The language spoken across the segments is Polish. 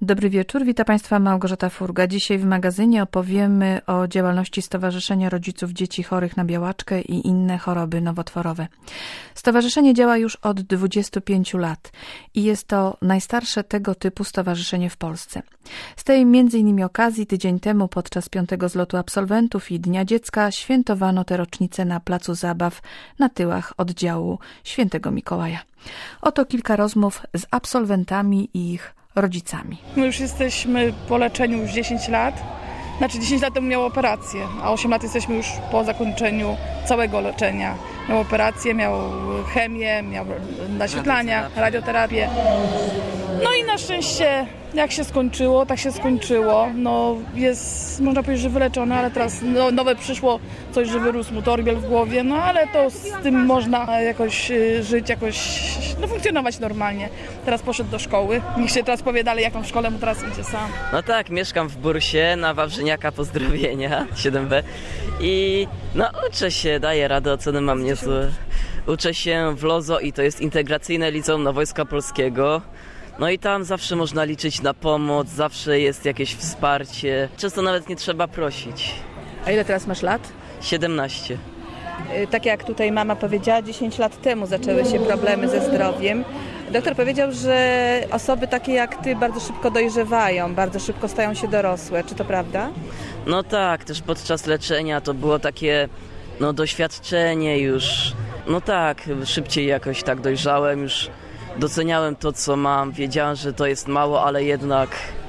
Dobry wieczór, witam Państwa Małgorzata Furga. Dzisiaj w magazynie opowiemy o działalności Stowarzyszenia Rodziców Dzieci Chorych na Białaczkę i inne choroby nowotworowe. Stowarzyszenie działa już od 25 lat i jest to najstarsze tego typu stowarzyszenie w Polsce. Z tej m.in. okazji tydzień temu podczas 5. zlotu absolwentów i Dnia Dziecka świętowano tę rocznicę na placu zabaw na tyłach oddziału Świętego Mikołaja. Oto kilka rozmów z absolwentami i ich rodzicami. My już jesteśmy po leczeniu już 10 lat. Znaczy 10 lat temu miał operację, a 8 lat jesteśmy już po zakończeniu całego leczenia. Miał operację, miał chemię, miał naświetlania, radioterapię. No i na szczęście jak się skończyło, tak się skończyło. No jest, można powiedzieć, że wyleczony, ale teraz nowe przyszło, coś, że wyrósł mu torbiel w głowie, no ale to z tym można jakoś żyć, jakoś funkcjonować normalnie. Teraz poszedł do szkoły. Niech się teraz powie dalej, jak tam w szkole mu teraz idzie sam. No tak, mieszkam w Bursie, na Wawrzyniaka, pozdrowienia, 7B. I uczę się, daję radę, oceny mam niezłe. Uczę się w LOZO i to jest Integracyjne Liceum na Wojska Polskiego. No i tam zawsze można liczyć na pomoc, zawsze jest jakieś wsparcie. Często nawet nie trzeba prosić. A ile teraz masz lat? 17. Tak jak tutaj mama powiedziała, 10 lat temu zaczęły się problemy ze zdrowiem. Doktor powiedział, że osoby takie jak ty bardzo szybko dojrzewają, bardzo szybko stają się dorosłe. Czy to prawda? No tak, też podczas leczenia to było takie doświadczenie już. No tak, szybciej jakoś tak dojrzałem, już doceniałem to, co mam. Wiedziałem, że to jest mało, ale jednak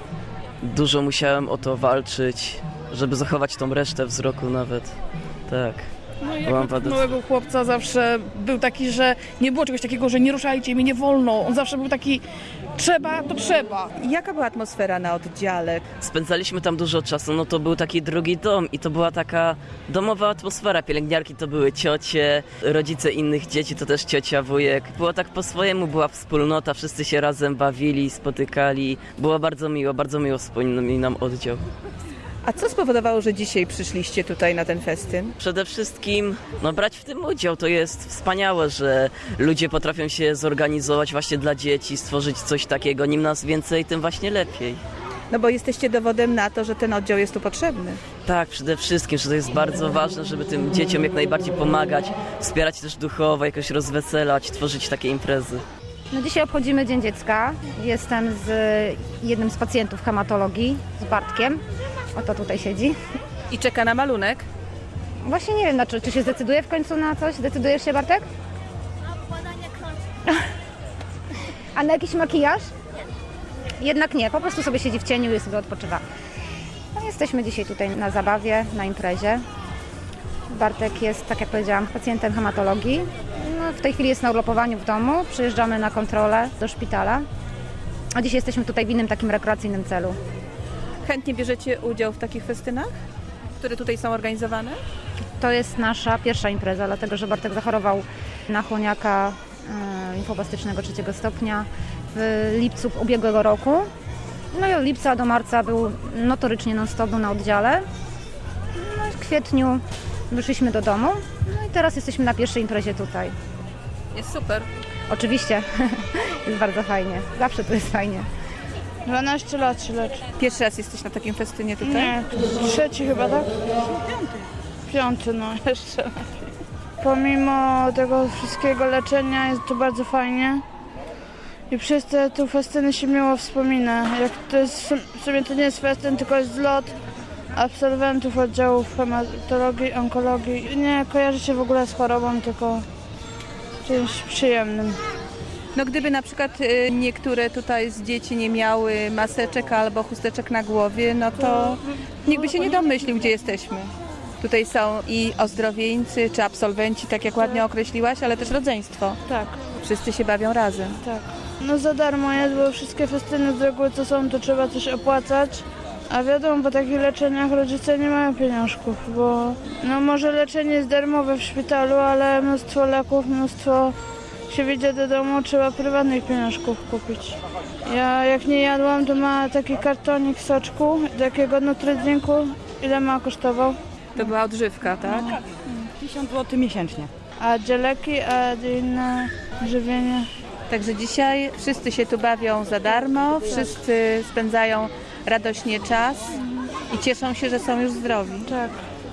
dużo musiałem o to walczyć, żeby zachować tą resztę wzroku nawet. Tak. No i jak małego chłopca zawsze był taki, że nie było czegoś takiego, że nie ruszajcie mi, nie wolno. On zawsze był taki, trzeba, to trzeba. Jaka była atmosfera na oddziale? Spędzaliśmy tam dużo czasu, to był taki drugi dom i to była taka domowa atmosfera. Pielęgniarki to były ciocie, rodzice innych dzieci to też ciocia, wujek. Było tak po swojemu, była wspólnota, wszyscy się razem bawili, spotykali. Było bardzo miło wspominam oddział. A co spowodowało, że dzisiaj przyszliście tutaj na ten festyn? Przede wszystkim brać w tym udział. To jest wspaniałe, że ludzie potrafią się zorganizować właśnie dla dzieci, stworzyć coś takiego. Nim nas więcej, tym właśnie lepiej. No bo jesteście dowodem na to, że ten oddział jest tu potrzebny. Tak, przede wszystkim, że to jest bardzo ważne, żeby tym dzieciom jak najbardziej pomagać, wspierać też duchowo, jakoś rozweselać, tworzyć takie imprezy. Dzisiaj obchodzimy Dzień Dziecka. Jestem z jednym z pacjentów hematologii, z Bartkiem. Oto tutaj siedzi. I czeka na malunek? Właśnie nie wiem, czy się zdecyduje w końcu na coś? Decydujesz się, Bartek? Na układanie krążków. A na jakiś makijaż? Jednak nie, po prostu sobie siedzi w cieniu i sobie odpoczywa. Jesteśmy dzisiaj tutaj na zabawie, na imprezie. Bartek jest, tak jak powiedziałam, pacjentem hematologii. W tej chwili jest na urlopowaniu w domu. Przyjeżdżamy na kontrolę do szpitala. A dzisiaj jesteśmy tutaj w innym takim rekreacyjnym celu. Chętnie bierzecie udział w takich festynach, które tutaj są organizowane? To jest nasza pierwsza impreza, dlatego że Bartek zachorował na chłoniaka limfobastycznego 3 stopnia w lipcu ubiegłego roku. No i od lipca do marca był notorycznie non-stop na oddziale. No i w kwietniu wyszliśmy do domu. No i teraz jesteśmy na pierwszej imprezie tutaj. Jest super. Oczywiście, jest bardzo fajnie. Zawsze to jest fajnie. 12 lat się leczy. Pierwszy raz jesteś na takim festynie tutaj? Nie, trzeci chyba, tak? Piąty, jeszcze. Pomimo tego wszystkiego leczenia jest to bardzo fajnie. I przez te tu festyny się miło wspomina. Jak to jest, w sumie to nie jest festyn, tylko jest zlot absolwentów oddziałów hematologii, onkologii. Nie kojarzy się w ogóle z chorobą, tylko czymś przyjemnym. No gdyby na przykład niektóre tutaj z dzieci nie miały maseczek albo chusteczek na głowie, no to nikt by się nie domyślił, gdzie jesteśmy. Tutaj są i ozdrowieńcy, czy absolwenci, tak jak ładnie określiłaś, ale też rodzeństwo. Tak. Wszyscy się bawią razem. Tak. Za darmo jest, bo wszystkie festyny z reguły co są, to trzeba coś opłacać. A wiadomo, po takich leczeniach rodzice nie mają pieniążków, bo może leczenie jest darmowe w szpitalu, ale mnóstwo leków, się wyjdzie do domu, trzeba prywatnych pieniążków kupić. Ja jak nie jadłam, to ma taki kartonik soczku, takiego nutrydrinku. Ile ma kosztował? To była odżywka, tak? 1000 zł miesięcznie. A gdzie leki, a gdzie inne żywienie? Także dzisiaj wszyscy się tu bawią za darmo, wszyscy spędzają radośnie czas i cieszą się, że są już zdrowi. Tak.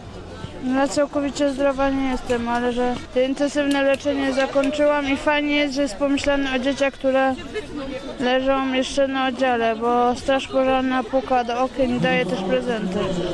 No całkowicie zdrowa nie jestem, ale że intensywne leczenie zakończyłam i fajnie jest, że jest pomyślane o dzieciach, które leżą jeszcze na oddziale, bo straż pożarna puka do okien i daje też prezenty.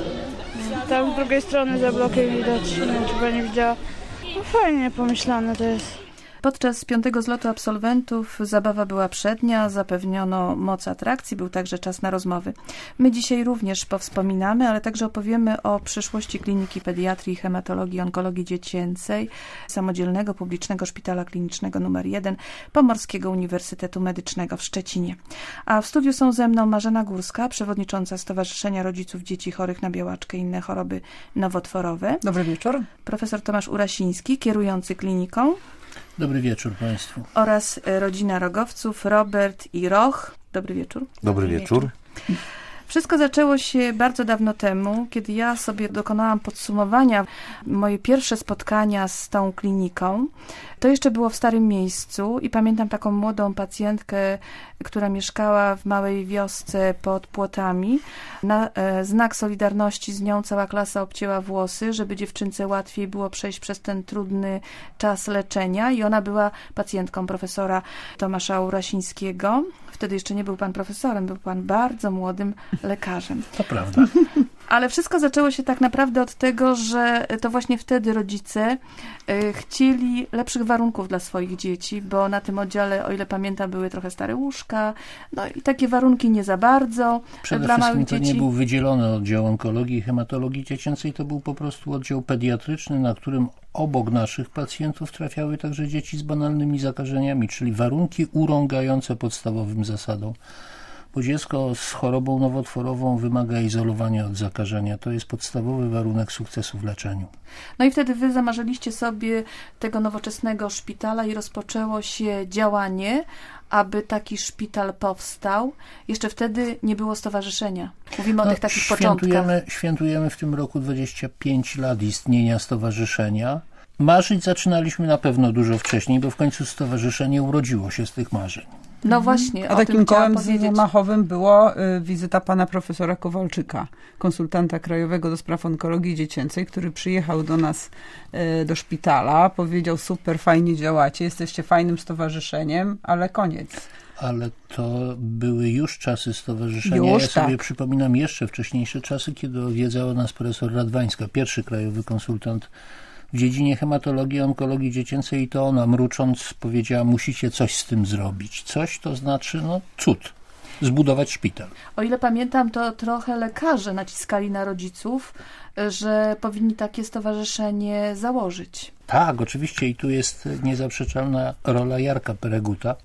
Tam z drugiej strony za blokiem widać, nie wiem, czy pani widziała. No fajnie pomyślane to jest. Podczas 5. zlotu absolwentów zabawa była przednia, zapewniono moc atrakcji, był także czas na rozmowy. My dzisiaj również powspominamy, ale także opowiemy o przyszłości Kliniki Pediatrii, Hematologii i Onkologii Dziecięcej Samodzielnego Publicznego Szpitala Klinicznego nr 1 Pomorskiego Uniwersytetu Medycznego w Szczecinie. A w studiu są ze mną Marzena Górska, przewodnicząca Stowarzyszenia Rodziców Dzieci Chorych na Białaczkę i inne choroby nowotworowe. Dobry wieczór. Profesor Tomasz Urasiński, kierujący kliniką. Dobry wieczór Państwu. Oraz rodzina Rogowców, Robert i Roch. Dobry wieczór. Dobry wieczór. Wszystko zaczęło się bardzo dawno temu, kiedy ja sobie dokonałam podsumowania moje pierwsze spotkania z tą kliniką. To jeszcze było w Starym Miejscu i pamiętam taką młodą pacjentkę, która mieszkała w małej wiosce pod Płotami. Na znak solidarności z nią cała klasa obcięła włosy, żeby dziewczynce łatwiej było przejść przez ten trudny czas leczenia i ona była pacjentką profesora Tomasza Urasińskiego. Wtedy jeszcze nie był pan profesorem, był pan bardzo młodym lekarzem. To prawda. Ale wszystko zaczęło się tak naprawdę od tego, że to właśnie wtedy rodzice chcieli lepszych warunków dla swoich dzieci, bo na tym oddziale, o ile pamiętam, były trochę stare łóżka, no i takie warunki nie za bardzo dla małych dzieci. To nie był wydzielony oddział onkologii i hematologii dziecięcej, to był po prostu oddział pediatryczny, na którym obok naszych pacjentów trafiały także dzieci z banalnymi zakażeniami, czyli warunki urągające podstawowym zasadom. Bo dziecko z chorobą nowotworową wymaga izolowania od zakażenia. To jest podstawowy warunek sukcesu w leczeniu. No i wtedy wy zamarzyliście sobie tego nowoczesnego szpitala i rozpoczęło się działanie, aby taki szpital powstał. Jeszcze wtedy nie było stowarzyszenia. Mówimy o tych takich początkach. Świętujemy w tym roku 25 lat istnienia stowarzyszenia. Marzyć zaczynaliśmy na pewno dużo wcześniej, bo w końcu stowarzyszenie urodziło się z tych marzeń. No właśnie, a takim kołem zamachowym była wizyta pana profesora Kowalczyka, konsultanta krajowego do spraw onkologii dziecięcej, który przyjechał do nas do szpitala, powiedział: super, fajnie działacie, jesteście fajnym stowarzyszeniem, ale koniec. Ale to były już czasy stowarzyszenia. Ja sobie przypominam jeszcze wcześniejsze czasy, kiedy odwiedzała nas profesor Radwańska, pierwszy krajowy konsultant w dziedzinie hematologii i onkologii dziecięcej, i to ona, mrucząc, powiedziała: musicie coś z tym zrobić. Coś to znaczy, cud. Zbudować szpital. O ile pamiętam, to trochę lekarze naciskali na rodziców, że powinni takie stowarzyszenie założyć. Tak, oczywiście, i tu jest niezaprzeczalna rola Jarka Pereguta,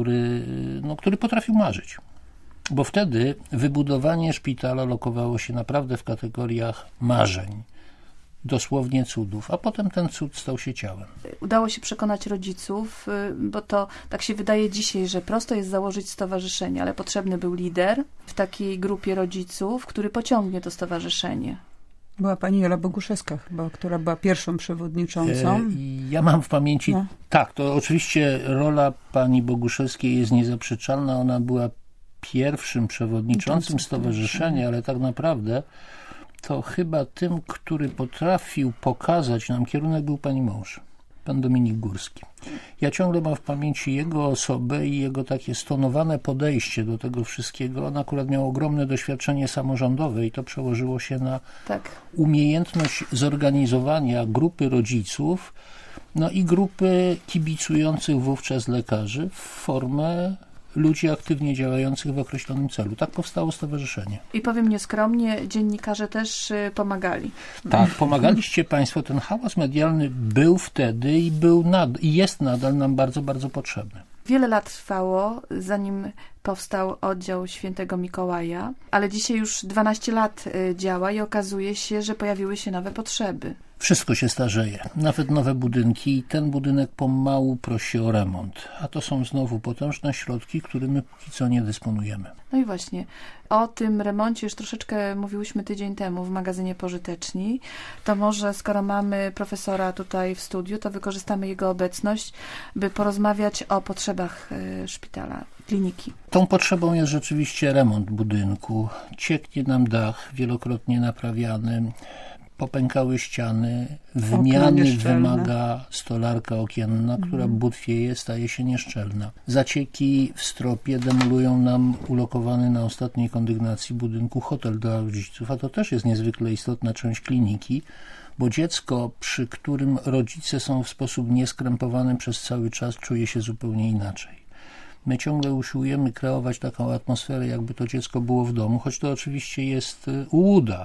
który potrafił marzyć. Bo wtedy wybudowanie szpitala lokowało się naprawdę w kategoriach marzeń. Dosłownie cudów, a potem ten cud stał się ciałem. Udało się przekonać rodziców, bo to tak się wydaje dzisiaj, że prosto jest założyć stowarzyszenie, ale potrzebny był lider w takiej grupie rodziców, który pociągnie to stowarzyszenie. Była pani Jola Boguszewska chyba, która była pierwszą przewodniczącą. Ja mam w pamięci, tak, to oczywiście rola pani Boguszewskiej jest niezaprzeczalna. Ona była pierwszym przewodniczącym stowarzyszenia, ale tak naprawdę to chyba tym, który potrafił pokazać nam kierunek, był pani mąż, pan Dominik Górski. Ja ciągle mam w pamięci jego osobę i jego takie stonowane podejście do tego wszystkiego. On akurat miał ogromne doświadczenie samorządowe i to przełożyło się na umiejętność zorganizowania grupy rodziców, i grupy kibicujących wówczas lekarzy w formę ludzi aktywnie działających w określonym celu. Tak powstało stowarzyszenie. I powiem nieskromnie, dziennikarze też pomagali. Tak, pomagaliście Państwo. Ten hałas medialny był wtedy i jest nadal nam bardzo, bardzo potrzebny. Wiele lat trwało, zanim powstał oddział Świętego Mikołaja, ale dzisiaj już 12 lat działa i okazuje się, że pojawiły się nowe potrzeby. Wszystko się starzeje, nawet nowe budynki i ten budynek pomału prosi o remont. A to są znowu potężne środki, którymi póki co nie dysponujemy. No i właśnie, o tym remoncie już troszeczkę mówiłyśmy tydzień temu w magazynie Pożyteczni. To może, skoro mamy profesora tutaj w studiu, to wykorzystamy jego obecność, by porozmawiać o potrzebach szpitala, kliniki. Tą potrzebą jest rzeczywiście remont budynku. Cieknie nam dach, wielokrotnie naprawiany. Popękały ściany, wymiany wymaga stolarka okienna, która butwieje, staje się nieszczelna. Zacieki w stropie demolują nam ulokowany na ostatniej kondygnacji budynku hotel dla rodziców, a to też jest niezwykle istotna część kliniki, bo dziecko, przy którym rodzice są w sposób nieskrępowany przez cały czas, czuje się zupełnie inaczej. My ciągle usiłujemy kreować taką atmosferę, jakby to dziecko było w domu, choć to oczywiście jest ułuda.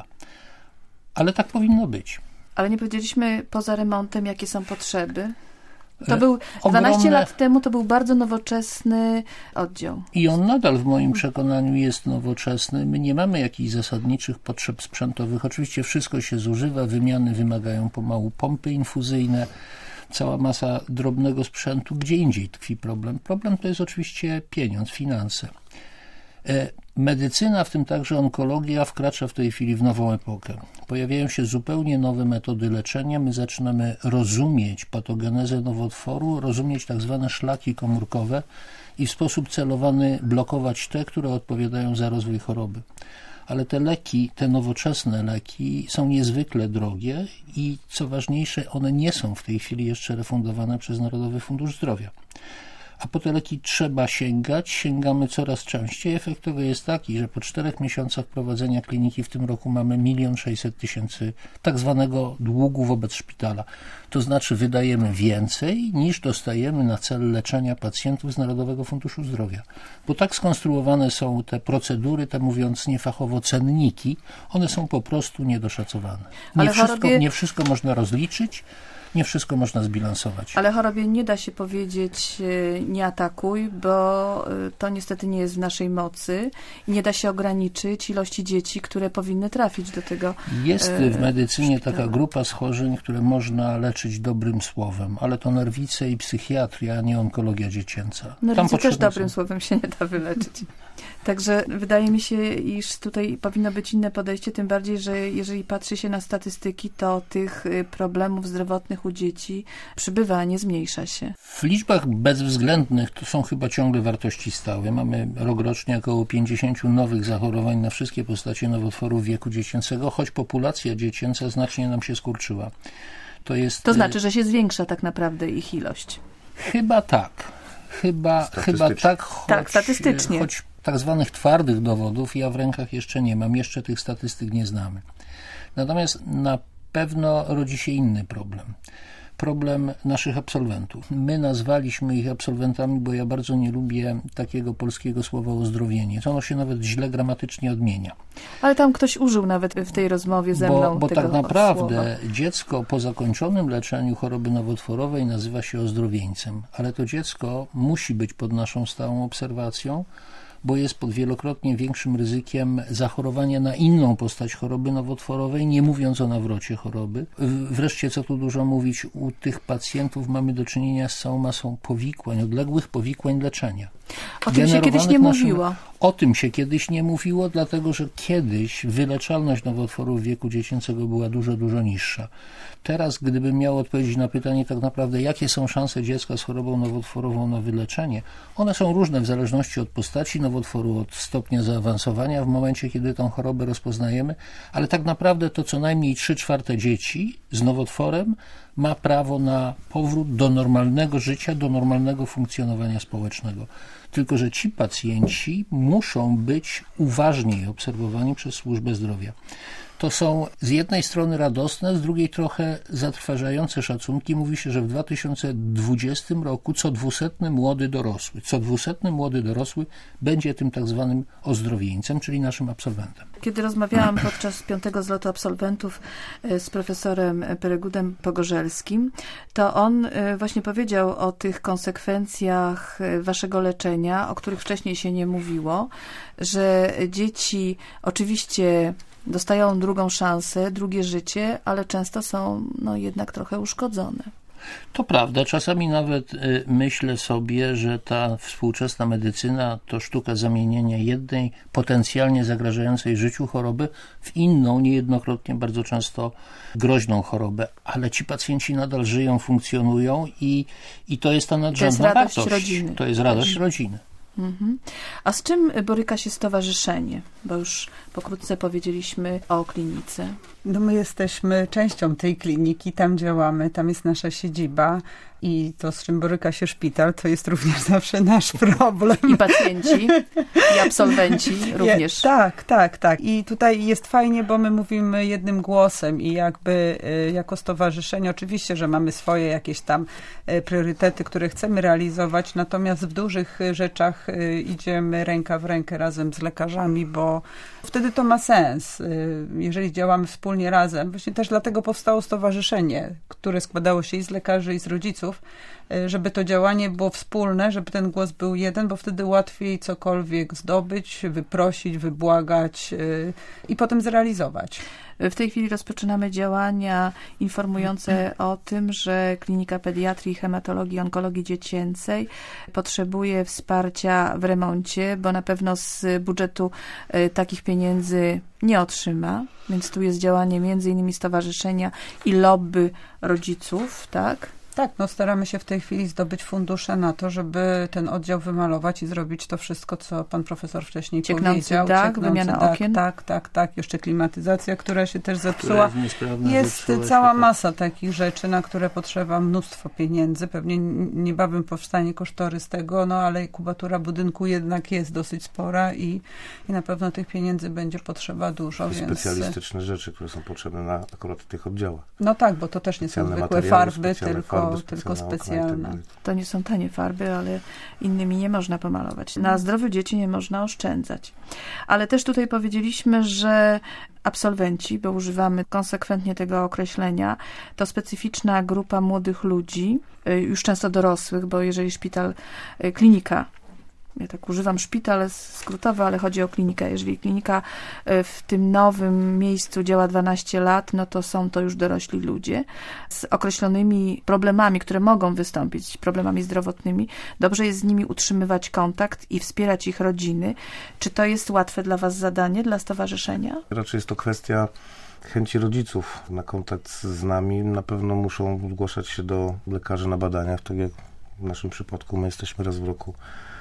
Ale tak powinno być. Ale nie powiedzieliśmy poza remontem, jakie są potrzeby. To był 12 lat temu, to był bardzo nowoczesny oddział. I on nadal w moim przekonaniu jest nowoczesny. My nie mamy jakichś zasadniczych potrzeb sprzętowych. Oczywiście wszystko się zużywa, wymiany wymagają pomału pompy infuzyjne, cała masa drobnego sprzętu. Gdzie indziej tkwi problem. Problem to jest oczywiście pieniądz, finanse. Medycyna, w tym także onkologia, wkracza w tej chwili w nową epokę. Pojawiają się zupełnie nowe metody leczenia. My zaczynamy rozumieć patogenezę nowotworu, rozumieć tak zwane szlaki komórkowe i w sposób celowany blokować te, które odpowiadają za rozwój choroby. Ale te leki, te nowoczesne leki są niezwykle drogie i co ważniejsze, one nie są w tej chwili jeszcze refundowane przez Narodowy Fundusz Zdrowia. A po te leki trzeba sięgać, sięgamy coraz częściej. Efekt tego jest taki, że po 4 miesiącach prowadzenia kliniki w tym roku mamy 1 600 000 tak zwanego długu wobec szpitala. To znaczy wydajemy więcej niż dostajemy na cel leczenia pacjentów z Narodowego Funduszu Zdrowia. Bo tak skonstruowane są te procedury, te mówiąc niefachowo cenniki, one są po prostu niedoszacowane. Nie wszystko można rozliczyć. Nie wszystko można zbilansować. Ale chorobie nie da się powiedzieć nie atakuj, bo to niestety nie jest w naszej mocy i nie da się ograniczyć ilości dzieci, które powinny trafić do tego Jest w medycynie taka grupa schorzeń, które można leczyć dobrym słowem, ale to nerwice i psychiatria, a nie onkologia dziecięca. Nerwice też dobrym słowem się nie da wyleczyć. Także wydaje mi się, iż tutaj powinno być inne podejście, tym bardziej, że jeżeli patrzy się na statystyki, to tych problemów zdrowotnych u dzieci przybywa, a nie zmniejsza się. W liczbach bezwzględnych to są chyba ciągle wartości stałe. Mamy rokrocznie około 50 nowych zachorowań na wszystkie postacie nowotworów wieku dziecięcego, choć populacja dziecięca znacznie nam się skurczyła. To znaczy, że się zwiększa tak naprawdę ich ilość. Chyba tak. Chyba tak, tak, statystycznie. Choć tak zwanych twardych dowodów ja w rękach jeszcze nie mam, jeszcze tych statystyk nie znamy. Natomiast na pewno rodzi się inny problem. Problem naszych absolwentów. My nazwaliśmy ich absolwentami, bo ja bardzo nie lubię takiego polskiego słowa ozdrowienie. To ono się nawet źle gramatycznie odmienia. Ale tam ktoś użył nawet w tej rozmowie ze mną bo tego tak naprawdę słowa. Dziecko po zakończonym leczeniu choroby nowotworowej nazywa się ozdrowieńcem, ale to dziecko musi być pod naszą stałą obserwacją, bo jest pod wielokrotnie większym ryzykiem zachorowania na inną postać choroby nowotworowej, nie mówiąc o nawrocie choroby. Wreszcie, co tu dużo mówić, u tych pacjentów mamy do czynienia z całą masą powikłań, odległych powikłań leczenia. O tym się kiedyś nie mówiło. O tym się kiedyś nie mówiło, dlatego że kiedyś wyleczalność nowotworów wieku dziecięcego była dużo, dużo niższa. Teraz, gdybym miał odpowiedzieć na pytanie tak naprawdę, jakie są szanse dziecka z chorobą nowotworową na wyleczenie, one są różne w zależności od postaci nowotworu, od stopnia zaawansowania w momencie, kiedy tą chorobę rozpoznajemy, ale tak naprawdę to co najmniej 3/4 dzieci z nowotworem ma prawo na powrót do normalnego życia, do normalnego funkcjonowania społecznego. Tylko że ci pacjenci muszą być uważniej obserwowani przez służbę zdrowia. To są z jednej strony radosne, z drugiej trochę zatrważające szacunki. Mówi się, że w 2020 roku co 200 młody dorosły będzie tym tak zwanym ozdrowieńcem, czyli naszym absolwentem. Kiedy rozmawiałam podczas 5. zlotu absolwentów z profesorem Peregudem Pogorzelskim, to on właśnie powiedział o tych konsekwencjach waszego leczenia, o których wcześniej się nie mówiło, że dzieci oczywiście dostają drugą szansę, drugie życie, ale często są jednak trochę uszkodzone. To prawda, czasami nawet myślę sobie, że ta współczesna medycyna to sztuka zamienienia jednej potencjalnie zagrażającej życiu choroby w inną, niejednokrotnie bardzo często groźną chorobę, ale ci pacjenci nadal żyją, funkcjonują i to jest ta nadrzędna wartość. To jest radość rodziny. Mhm. A z czym boryka się stowarzyszenie? Bo już pokrótce powiedzieliśmy o klinice. My jesteśmy częścią tej kliniki, tam działamy, tam jest nasza siedziba i to, z czym boryka się szpital, to jest również zawsze nasz problem. I pacjenci, i absolwenci również. Tak. I tutaj jest fajnie, bo my mówimy jednym głosem i jakby jako stowarzyszenie, oczywiście, że mamy swoje jakieś tam priorytety, które chcemy realizować, natomiast w dużych rzeczach idziemy ręka w rękę razem z lekarzami, bo wtedy to ma sens, jeżeli działamy wspólnie razem. Właśnie też dlatego powstało stowarzyszenie, które składało się i z lekarzy, i z rodziców, żeby to działanie było wspólne, żeby ten głos był jeden, bo wtedy łatwiej cokolwiek zdobyć, wyprosić, wybłagać i potem zrealizować. W tej chwili rozpoczynamy działania informujące o tym, że Klinika Pediatrii i Hematologii i Onkologii Dziecięcej potrzebuje wsparcia w remoncie, bo na pewno z budżetu takich pieniędzy nie otrzyma, więc tu jest działanie między innymi stowarzyszenia i lobby rodziców, tak? Tak, staramy się w tej chwili zdobyć fundusze na to, żeby ten oddział wymalować i zrobić to wszystko, co pan profesor wcześniej powiedział. Dach, wymiana okien. Tak. Jeszcze klimatyzacja, która się też zepsuła. Jest cała masa takich rzeczy, na które potrzeba mnóstwo pieniędzy. Pewnie niebawem powstanie kosztorys tego, ale kubatura budynku jednak jest dosyć spora i na pewno tych pieniędzy będzie potrzeba dużo. Specjalistyczne rzeczy, które są potrzebne na akurat tych oddziałach. No tak, bo to też nie są zwykłe farby, tylko specjalne. To nie są tanie farby, ale innymi nie można pomalować. Na zdrowiu dzieci nie można oszczędzać. Ale też tutaj powiedzieliśmy, że absolwenci, bo używamy konsekwentnie tego określenia, to specyficzna grupa młodych ludzi, już często dorosłych, bo jeżeli klinika, ja tak używam szpital skrótowy, ale chodzi o klinikę. Jeżeli klinika w tym nowym miejscu działa 12 lat, to są to już dorośli ludzie z określonymi problemami, które mogą wystąpić, problemami zdrowotnymi. Dobrze jest z nimi utrzymywać kontakt i wspierać ich rodziny. Czy to jest łatwe dla was zadanie, dla stowarzyszenia? Raczej jest to kwestia chęci rodziców na kontakt z nami. Na pewno muszą zgłaszać się do lekarzy na badaniach, tak jak w naszym przypadku my jesteśmy raz w roku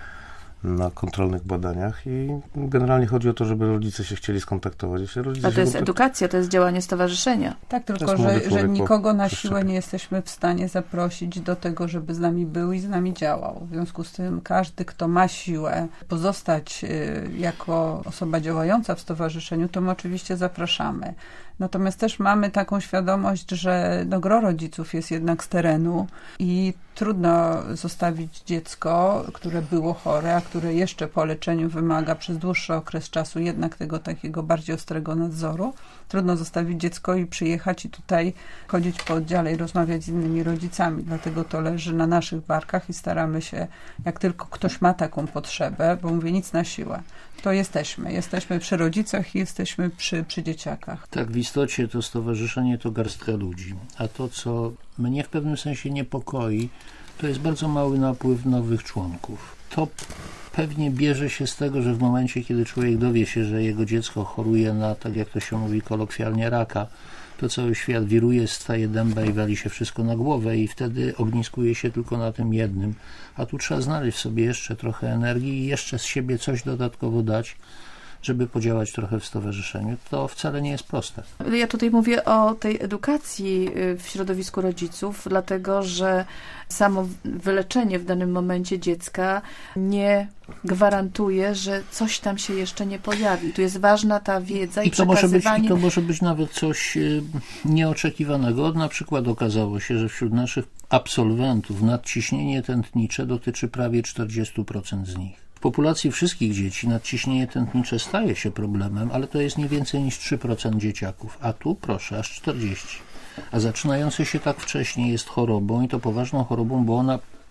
na kontrolnych badaniach i generalnie chodzi o to, żeby rodzice się chcieli skontaktować. A to jest edukacja, to jest działanie stowarzyszenia. Tak, tylko że nikogo na siłę nie jesteśmy w stanie zaprosić do tego, żeby z nami był i z nami działał. W związku z tym każdy, kto ma siłę pozostać jako osoba działająca w stowarzyszeniu, to my oczywiście zapraszamy. Natomiast też mamy taką świadomość, że gro rodziców jest jednak z terenu i trudno zostawić dziecko, które było chore, a które jeszcze po leczeniu wymaga przez dłuższy okres czasu jednak tego takiego bardziej ostrego nadzoru. Trudno zostawić dziecko i przyjechać i tutaj chodzić po oddziale i rozmawiać z innymi rodzicami. Dlatego to leży na naszych barkach i staramy się, jak tylko ktoś ma taką potrzebę, bo mówię, nic na siłę, to jesteśmy przy rodzicach i jesteśmy przy dzieciakach. Tak, w istocie to stowarzyszenie to garstka ludzi, a to, co mnie w pewnym sensie niepokoi, to jest bardzo mały napływ nowych członków. To pewnie bierze się z tego, że w momencie, kiedy człowiek dowie się, że jego dziecko choruje na, tak jak to się mówi kolokwialnie, raka, to cały świat wiruje, staje dęba i wali się wszystko na głowę i wtedy ogniskuje się tylko na tym jednym. A tu trzeba znaleźć w sobie jeszcze trochę energii i jeszcze z siebie coś dodatkowo dać, żeby podziałać trochę w stowarzyszeniu. To wcale nie jest proste. Ja tutaj mówię o tej edukacji w środowisku rodziców, dlatego że samo wyleczenie w danym momencie dziecka nie gwarantuje, że coś tam się jeszcze nie pojawi. Tu jest ważna ta wiedza i przekazywanie. To może być nawet coś nieoczekiwanego. Na przykład okazało się, że wśród naszych absolwentów nadciśnienie tętnicze dotyczy prawie 40% z nich. W populacji wszystkich dzieci nadciśnienie tętnicze staje się problemem, ale to jest nie więcej niż 3% dzieciaków, a tu proszę, aż 40%. A zaczynające się tak wcześnie jest chorobą i to poważną chorobą, bo ona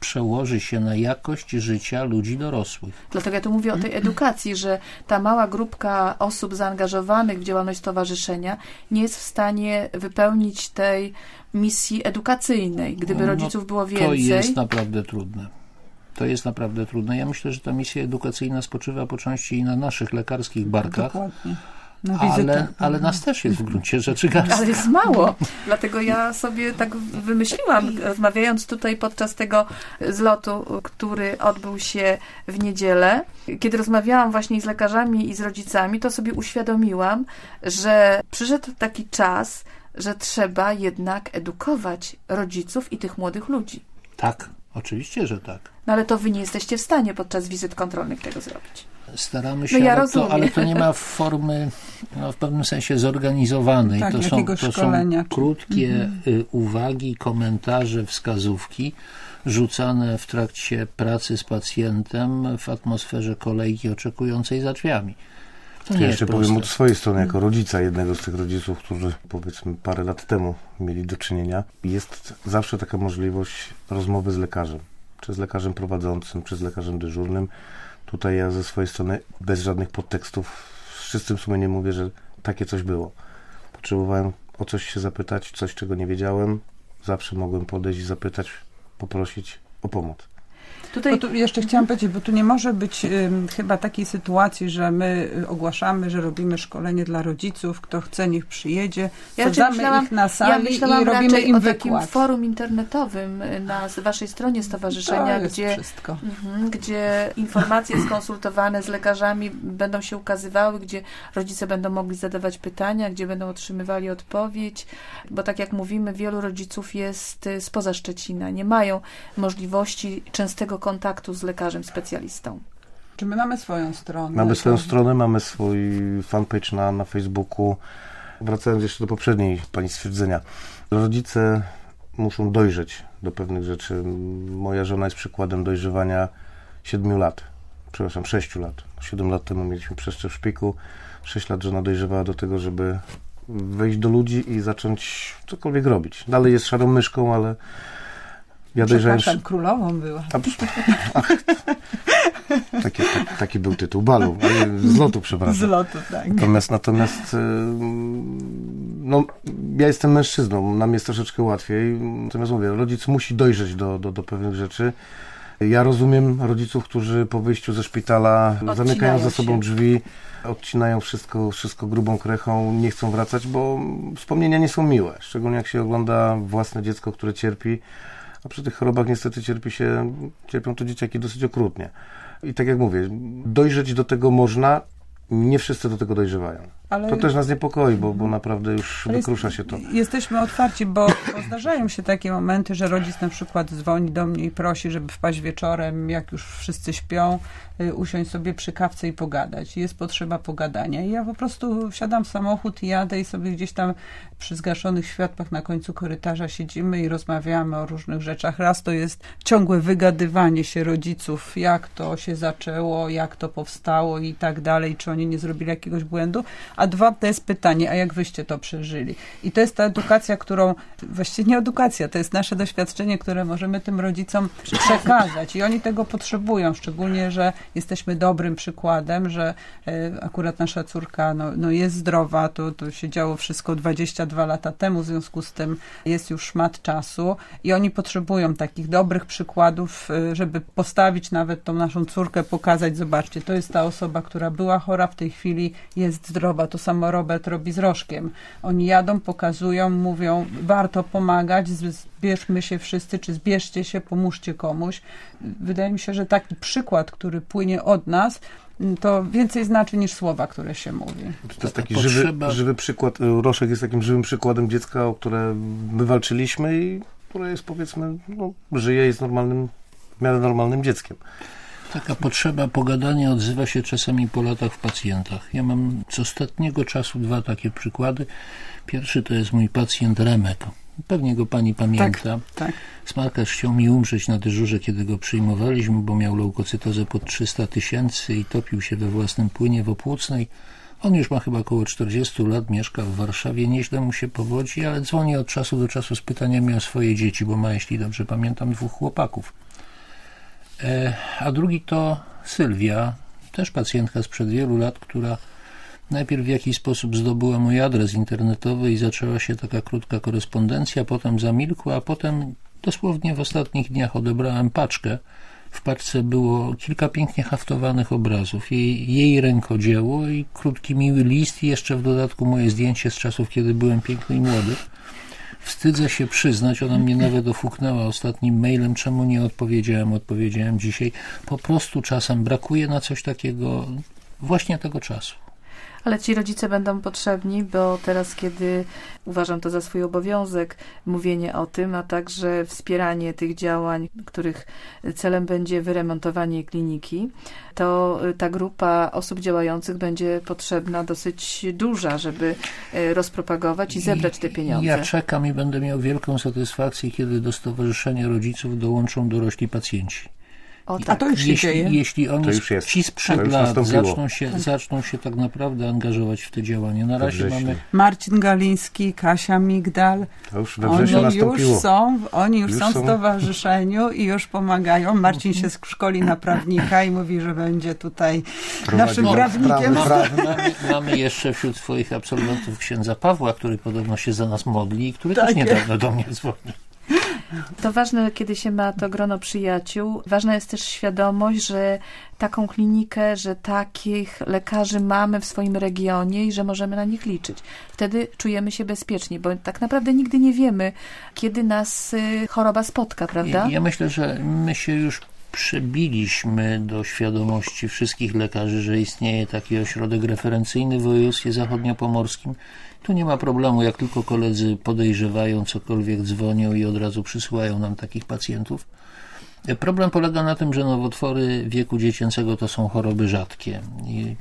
przełoży się na jakość życia ludzi dorosłych. Dlatego ja tu mówię o tej edukacji, że ta mała grupka osób zaangażowanych w działalność stowarzyszenia nie jest w stanie wypełnić tej misji edukacyjnej. Gdyby rodziców było więcej... To jest naprawdę trudne. To jest naprawdę trudne. Ja myślę, że ta misja edukacyjna spoczywa po części i na naszych lekarskich barkach. Dokładnie. Ale nas też jest w gruncie rzeczy garść. Ale jest mało. Dlatego ja sobie tak wymyśliłam, rozmawiając tutaj podczas tego zlotu, który odbył się w niedzielę. Kiedy rozmawiałam właśnie z lekarzami i z rodzicami, to sobie uświadomiłam, że przyszedł taki czas, że trzeba jednak edukować rodziców i tych młodych ludzi. Tak, oczywiście, że tak. No ale to wy nie jesteście w stanie podczas wizyt kontrolnych tego zrobić. Staramy się, ale to nie ma formy w pewnym sensie zorganizowanej. Tak, to są krótkie uwagi, komentarze, wskazówki rzucane w trakcie pracy z pacjentem w atmosferze kolejki oczekującej za drzwiami. To ja jeszcze powiem od swojej strony, jako rodzica jednego z tych rodziców, którzy powiedzmy parę lat temu mieli do czynienia. Jest zawsze taka możliwość rozmowy z lekarzem. Czy z lekarzem prowadzącym, czy z lekarzem dyżurnym. Tutaj ja ze swojej strony bez żadnych podtekstów z czystym sumieniem mówię, że takie coś było. Potrzebowałem o coś się zapytać, coś czego nie wiedziałem. Zawsze mogłem podejść i zapytać, poprosić o pomoc. Bo tu jeszcze chciałam powiedzieć, bo tu nie może być chyba takiej sytuacji, że my ogłaszamy, że robimy szkolenie dla rodziców, kto chce, niech przyjedzie, sadzamy ich na sali i robimy im wykład. Takim forum internetowym na waszej stronie stowarzyszenia, gdzie informacje skonsultowane z lekarzami będą się ukazywały, gdzie rodzice będą mogli zadawać pytania, gdzie będą otrzymywali odpowiedź, bo tak jak mówimy, wielu rodziców jest spoza Szczecina, nie mają możliwości częstego kontaktu z lekarzem specjalistą. Czy my mamy swoją stronę? Mamy swoją stronę, mamy swój fanpage na Facebooku. Wracając jeszcze do poprzedniej pani stwierdzenia. Rodzice muszą dojrzeć do pewnych rzeczy. Moja żona jest przykładem dojrzewania 7 lat. 6 lat. 7 lat temu mieliśmy przeszczep szpiku. 6 lat żona dojrzewała do tego, żeby wejść do ludzi i zacząć cokolwiek robić. Dalej jest szarą myszką, ale ja dojrzałem... królową była. Taki był tytuł balu. Z lotu, przepraszam. Z lotu, tak. Natomiast ja jestem mężczyzną, nam jest troszeczkę łatwiej. Natomiast mówię, rodzic musi dojrzeć do pewnych rzeczy. Ja rozumiem rodziców, którzy po wyjściu ze szpitala zamykają za sobą drzwi, odcinają wszystko grubą krechą, nie chcą wracać, bo wspomnienia nie są miłe. Szczególnie jak się ogląda własne dziecko, które cierpi. A przy tych chorobach niestety cierpią to dzieciaki dosyć okrutnie. I tak jak mówię, dojrzeć do tego można, nie wszyscy do tego dojrzewają. Ale to też nas niepokoi, bo naprawdę już wykrusza się to. Jesteśmy otwarci, bo zdarzają się takie momenty, że rodzic na przykład dzwoni do mnie i prosi, żeby wpaść wieczorem, jak już wszyscy śpią, usiąść sobie przy kawce i pogadać. Jest potrzeba pogadania. I ja po prostu wsiadam w samochód i jadę i sobie gdzieś tam przy zgaszonych światłach na końcu korytarza siedzimy i rozmawiamy o różnych rzeczach. Raz to jest ciągłe wygadywanie się rodziców, jak to się zaczęło, jak to powstało i tak dalej, czy oni nie zrobili jakiegoś błędu. A dwa, to jest pytanie, a jak wyście to przeżyli? I to jest ta edukacja, którą, właściwie nie edukacja, to jest nasze doświadczenie, które możemy tym rodzicom przekazać. I oni tego potrzebują, szczególnie, że jesteśmy dobrym przykładem, że akurat nasza córka jest zdrowa, to się działo wszystko 22 lata temu, w związku z tym jest już szmat czasu i oni potrzebują takich dobrych przykładów, żeby postawić nawet tą naszą córkę, pokazać, zobaczcie, to jest ta osoba, która była chora, w tej chwili jest zdrowa. To samo Robert robi z Rożkiem. Oni jadą, pokazują, mówią, warto pomagać, zbierzmy się wszyscy, czy zbierzcie się, pomóżcie komuś. Wydaje mi się, że taki przykład, który płynie od nas, to więcej znaczy niż słowa, które się mówi. To jest taki żywy przykład. Roszek jest takim żywym przykładem dziecka, o które my walczyliśmy i które jest, powiedzmy, żyje, jest w miarę normalnym dzieckiem. Taka potrzeba pogadania odzywa się czasami po latach w pacjentach. Ja mam z ostatniego czasu 2 takie przykłady. Pierwszy to jest mój pacjent Remek. Pewnie go pani pamięta. Tak. Smarkacz chciał mi umrzeć na dyżurze, kiedy go przyjmowaliśmy, bo miał leukocytozę pod 300 000 i topił się we własnym płynie wopłucnej. On już ma chyba około 40 lat, mieszka w Warszawie, nieźle mu się powodzi, ale dzwoni od czasu do czasu z pytaniami o swoje dzieci, bo ma, jeśli dobrze pamiętam, 2 chłopaków. A drugi to Sylwia, też pacjentka sprzed wielu lat, która najpierw w jakiś sposób zdobyła mój adres internetowy i zaczęła się taka krótka korespondencja, potem zamilkła, a potem dosłownie w ostatnich dniach odebrałem paczkę. W paczce było kilka pięknie haftowanych obrazów, jej rękodzieło i krótki, miły list i jeszcze w dodatku moje zdjęcie z czasów, kiedy byłem piękny i młody. Wstydzę się przyznać, ona mnie nawet ofuknęła ostatnim mailem, czemu nie odpowiedziałem dzisiaj. Po prostu czasem brakuje na coś takiego właśnie tego czasu. Ale ci rodzice będą potrzebni, bo teraz, kiedy uważam to za swój obowiązek, mówienie o tym, a także wspieranie tych działań, których celem będzie wyremontowanie kliniki, to ta grupa osób działających będzie potrzebna dosyć duża, żeby rozpropagować i zebrać te pieniądze. Ja czekam i będę miał wielką satysfakcję, kiedy do Stowarzyszenia Rodziców dołączą dorośli pacjenci. Tak. A to już się dzieje. Jeśli oni ci sprzed lat zaczną się tak naprawdę angażować w te działania. Na razie mamy Marcin Galiński, Kasia Migdal. To już we wrześniu nastąpiło. Oni już są w stowarzyszeniu i już pomagają. Marcin się szkoli na prawnika i mówi, że będzie tutaj naszym prawnikiem. Mamy jeszcze wśród swoich absolwentów księdza Pawła, który podobno się za nas modli i który też niedawno do mnie dzwonił. To ważne, kiedy się ma to grono przyjaciół. Ważna jest też świadomość, że taką klinikę, że takich lekarzy mamy w swoim regionie i że możemy na nich liczyć. Wtedy czujemy się bezpieczni, bo tak naprawdę nigdy nie wiemy, kiedy nas choroba spotka, prawda? Ja myślę, że my się już przebiliśmy do świadomości wszystkich lekarzy, że istnieje taki ośrodek referencyjny w województwie zachodniopomorskim. Tu nie ma problemu, jak tylko koledzy podejrzewają cokolwiek, dzwonią i od razu przysyłają nam takich pacjentów. Problem polega na tym, że nowotwory wieku dziecięcego to są choroby rzadkie. I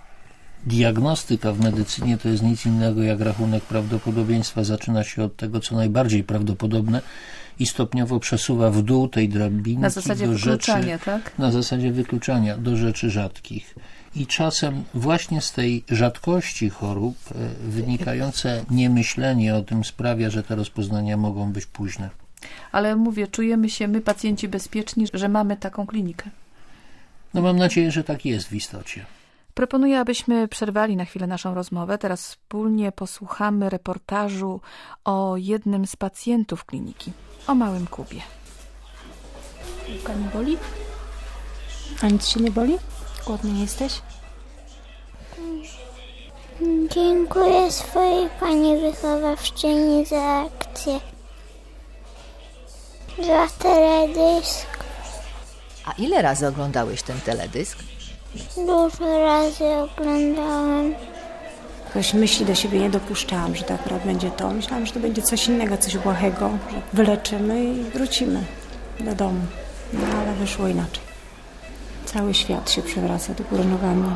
diagnostyka w medycynie to jest nic innego jak rachunek prawdopodobieństwa. Zaczyna się od tego, co najbardziej prawdopodobne i stopniowo przesuwa w dół tej drabinki na zasadzie wykluczania, tak? Na zasadzie wykluczania do rzeczy rzadkich. I czasem właśnie z tej rzadkości chorób wynikające niemyślenie o tym sprawia, że te rozpoznania mogą być późne. Ale mówię, czujemy się my, pacjenci, bezpieczni, że mamy taką klinikę. No mam nadzieję, że tak jest w istocie. Proponuję, abyśmy przerwali na chwilę naszą rozmowę. Teraz wspólnie posłuchamy reportażu o jednym z pacjentów kliniki, o małym Kubie. Ręka nie boli? A nic się nie boli? Głodny jesteś? Dziękuję swojej pani wychowawczyni za akcję. Za teledysk. A ile razy oglądałeś ten teledysk? Dużo razy oglądałem. Jakoś myśli do siebie nie dopuszczałam, że to akurat będzie to. Myślałam, że to będzie coś innego, coś błahego, że wyleczymy i wrócimy do domu. No ale wyszło inaczej. Cały świat się przewraca do góry nogami.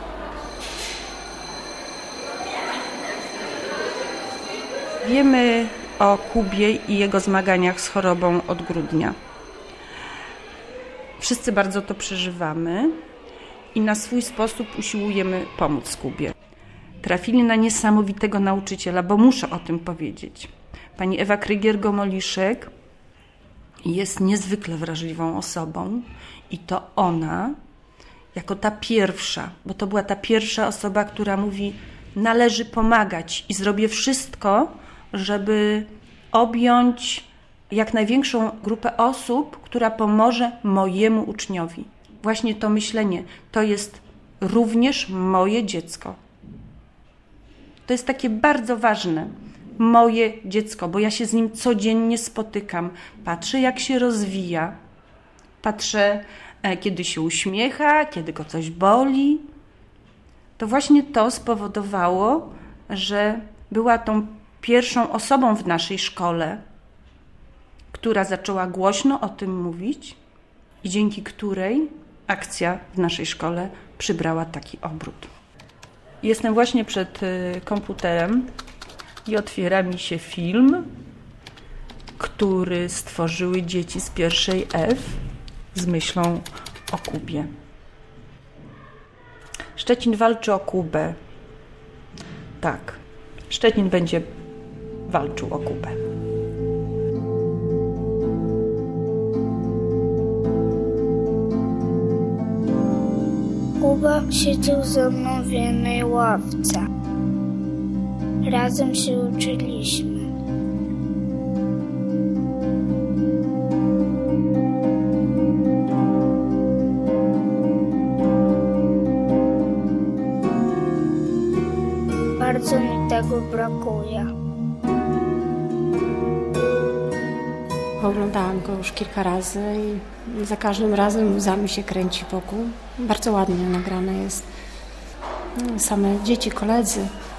Wiemy o Kubie i jego zmaganiach z chorobą od grudnia. Wszyscy bardzo to przeżywamy i na swój sposób usiłujemy pomóc Kubie. Trafili na niesamowitego nauczyciela, bo muszę o tym powiedzieć. Pani Ewa Krygier-Gomoliszek jest niezwykle wrażliwą osobą i to ona, jako ta pierwsza, bo to była ta pierwsza osoba, która mówi, należy pomagać i zrobię wszystko, żeby objąć jak największą grupę osób, która pomoże mojemu uczniowi. Właśnie to myślenie, to jest również moje dziecko. To jest takie bardzo ważne. Moje dziecko, bo ja się z nim codziennie spotykam. Patrzę, jak się rozwija. Patrzę, kiedy się uśmiecha, kiedy go coś boli. To właśnie to spowodowało, że była tą pierwszą osobą w naszej szkole, która zaczęła głośno o tym mówić i dzięki której akcja w naszej szkole przybrała taki obrót. Jestem właśnie przed komputerem i otwiera mi się film, który stworzyły dzieci z pierwszej F z myślą o Kubie. Szczecin walczy o Kubę. Tak, Szczecin będzie walczył o Kubę. Kuba siedział ze mną w jednej ławce. Razem się uczyliśmy. Bardzo mi tego brakuje. Oglądałam go już kilka razy i za każdym razem łzami się kręci wokół. Bardzo ładnie nagrane jest. Same dzieci, koledzy.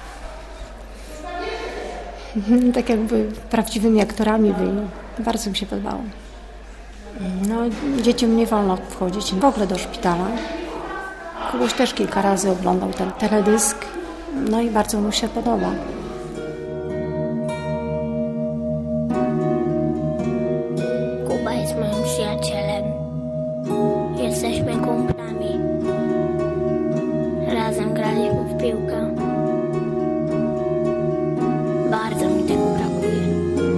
Tak jakby prawdziwymi aktorami byli. Bardzo mi się podobało. No, dzieciom nie wolno wchodzić w ogóle do szpitala. Kubuś też kilka razy oglądał ten teledysk. No i bardzo mu się podoba. Kuba jest moim przyjacielem. Jesteśmy kumplami. Razem graliśmy w piłkę. Bardzo mi tego brakuje.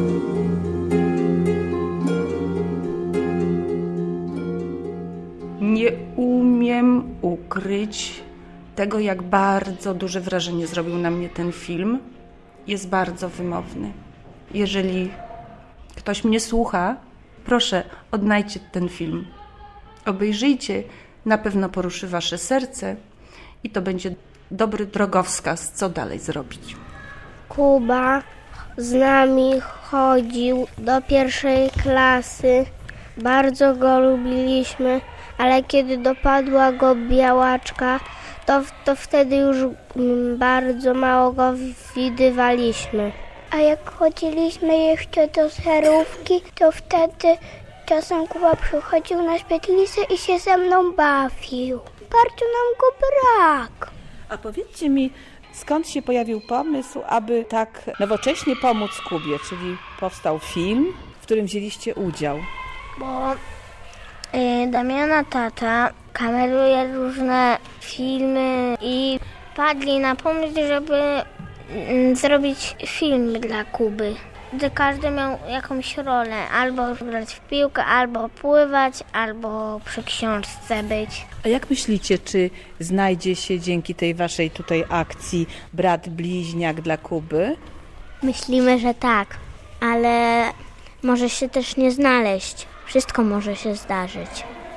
Nie umiem ukryć tego, jak bardzo duże wrażenie zrobił na mnie ten film. Jest bardzo wymowny. Jeżeli ktoś mnie słucha, proszę, odnajdźcie ten film. Obejrzyjcie, na pewno poruszy wasze serce i to będzie dobry drogowskaz, co dalej zrobić. Kuba z nami chodził do 1. klasy. Bardzo go lubiliśmy, ale kiedy dopadła go białaczka, to wtedy już bardzo mało go widywaliśmy. A jak chodziliśmy jeszcze do zerówki, to wtedy czasem Kuba przychodził na świetlicę i się ze mną bawił. Bardzo nam go brak. A powiedzcie mi, skąd się pojawił pomysł, aby tak nowocześnie pomóc Kubie, czyli powstał film, w którym wzięliście udział? Bo Damiana tata kameruje różne filmy i padli na pomysł, żeby zrobić film dla Kuby. Gdy każdy miał jakąś rolę, albo grać w piłkę, albo pływać, albo przy książce być. A jak myślicie, czy znajdzie się dzięki tej waszej tutaj akcji brat bliźniak dla Kuby? Myślimy, że tak, ale może się też nie znaleźć. Wszystko może się zdarzyć.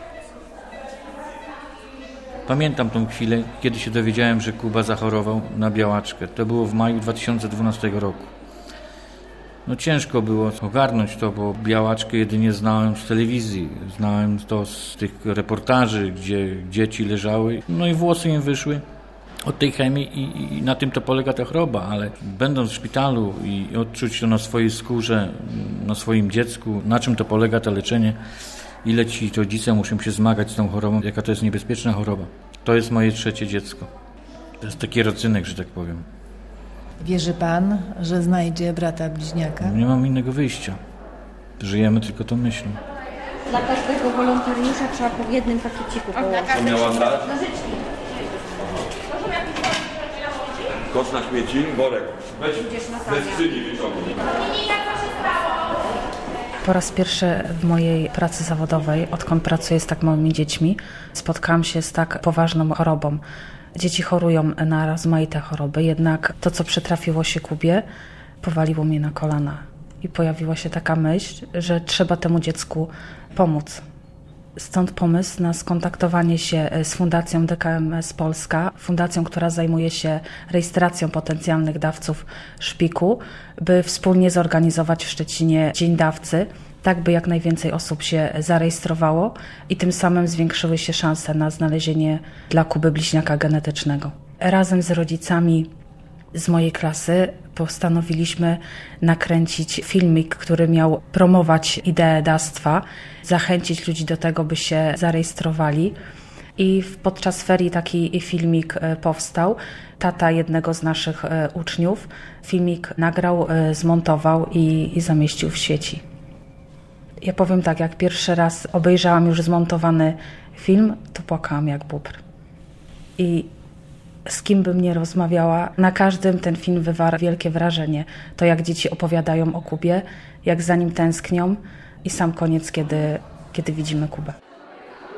Pamiętam tą chwilę, kiedy się dowiedziałem, że Kuba zachorował na białaczkę. To było w maju 2012 roku. No ciężko było ogarnąć to, bo białaczkę jedynie znałem z telewizji. Znałem to z tych reportaży, gdzie dzieci leżały, no i włosy im wyszły od tej chemii i na tym to polega ta choroba, ale będąc w szpitalu i odczuć to na swojej skórze, na swoim dziecku, na czym to polega to leczenie, ile ci rodzice muszą się zmagać z tą chorobą, jaka to jest niebezpieczna choroba. To jest moje 3. dziecko. To jest taki rodzynek, że tak powiem. Wierzy pan, że znajdzie brata bliźniaka? Nie mam innego wyjścia. Żyjemy tylko tą myślą. Dla każdego wolontariusza trzeba po jednym pakieciku położyć. Co miała dać? Kosz na śmieci, worek. Weź ze skrzyni wyciągnij. Po raz pierwszy w mojej pracy zawodowej, odkąd pracuję z tak małymi dziećmi, spotkałam się z tak poważną chorobą. Dzieci chorują na rozmaite choroby, jednak to, co przytrafiło się Kubie, powaliło mnie na kolana. I pojawiła się taka myśl, że trzeba temu dziecku pomóc. Stąd pomysł na skontaktowanie się z Fundacją DKMS Polska, fundacją, która zajmuje się rejestracją potencjalnych dawców szpiku, by wspólnie zorganizować w Szczecinie Dzień Dawcy, tak by jak najwięcej osób się zarejestrowało i tym samym zwiększyły się szanse na znalezienie dla Kuby bliźniaka genetycznego. Razem z rodzicami z mojej klasy postanowiliśmy nakręcić filmik, który miał promować ideę dawstwa, zachęcić ludzi do tego, by się zarejestrowali. I podczas ferii taki filmik powstał. Tata jednego z naszych uczniów filmik nagrał, zmontował i zamieścił w sieci. Ja powiem tak, jak pierwszy raz obejrzałam już zmontowany film, to płakałam jak bóbr. I z kim bym nie rozmawiała, na każdym ten film wywarł wielkie wrażenie. To jak dzieci opowiadają o Kubie, jak za nim tęsknią i sam koniec, kiedy widzimy Kubę.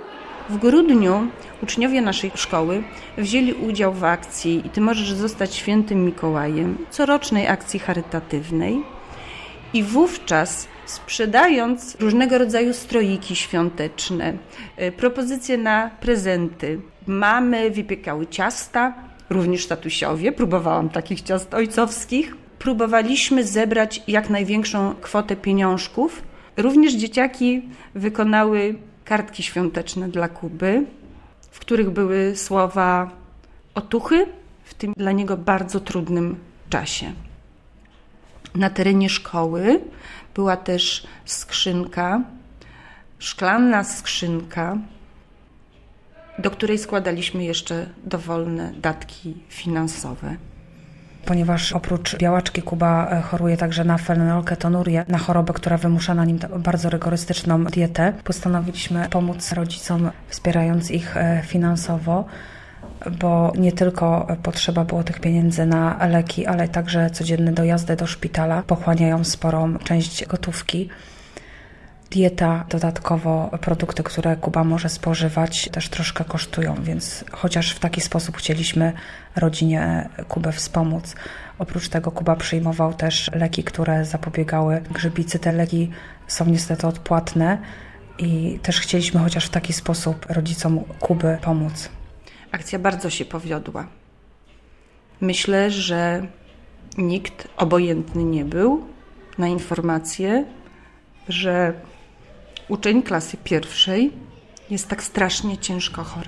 W grudniu uczniowie naszej szkoły wzięli udział w akcji "I ty możesz zostać świętym Mikołajem", corocznej akcji charytatywnej. I wówczas, sprzedając różnego rodzaju stroiki świąteczne, propozycje na prezenty, mamy wypiekały ciasta, również tatusiowie, próbowałam takich ciast ojcowskich. Próbowaliśmy zebrać jak największą kwotę pieniążków. Również dzieciaki wykonały kartki świąteczne dla Kuby, w których były słowa otuchy w tym dla niego bardzo trudnym czasie. Na terenie szkoły była też skrzynka, szklana skrzynka, do której składaliśmy jeszcze dowolne datki finansowe. Ponieważ oprócz białaczki Kuba choruje także na fenylketonurię, na chorobę, która wymusza na nim bardzo rygorystyczną dietę, postanowiliśmy pomóc rodzicom, wspierając ich finansowo, bo nie tylko potrzeba było tych pieniędzy na leki, ale także codzienne dojazdy do szpitala pochłaniają sporą część gotówki. Dieta, dodatkowo produkty, które Kuba może spożywać, też troszkę kosztują, więc chociaż w taki sposób chcieliśmy rodzinie Kubę wspomóc. Oprócz tego Kuba przyjmował też leki, które zapobiegały grzybicy. Te leki są niestety odpłatne i też chcieliśmy chociaż w taki sposób rodzicom Kuby pomóc. Akcja bardzo się powiodła. Myślę, że nikt obojętny nie był na informację, że uczeń klasy pierwszej jest tak strasznie ciężko chory.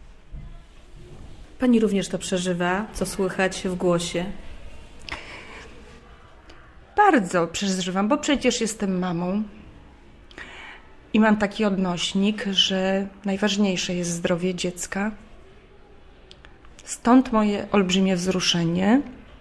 Pani również to przeżywa, co słychać w głosie? Bardzo przeżywam, bo przecież jestem mamą i mam taki odnośnik, że najważniejsze jest zdrowie dziecka. Stąd moje olbrzymie wzruszenie.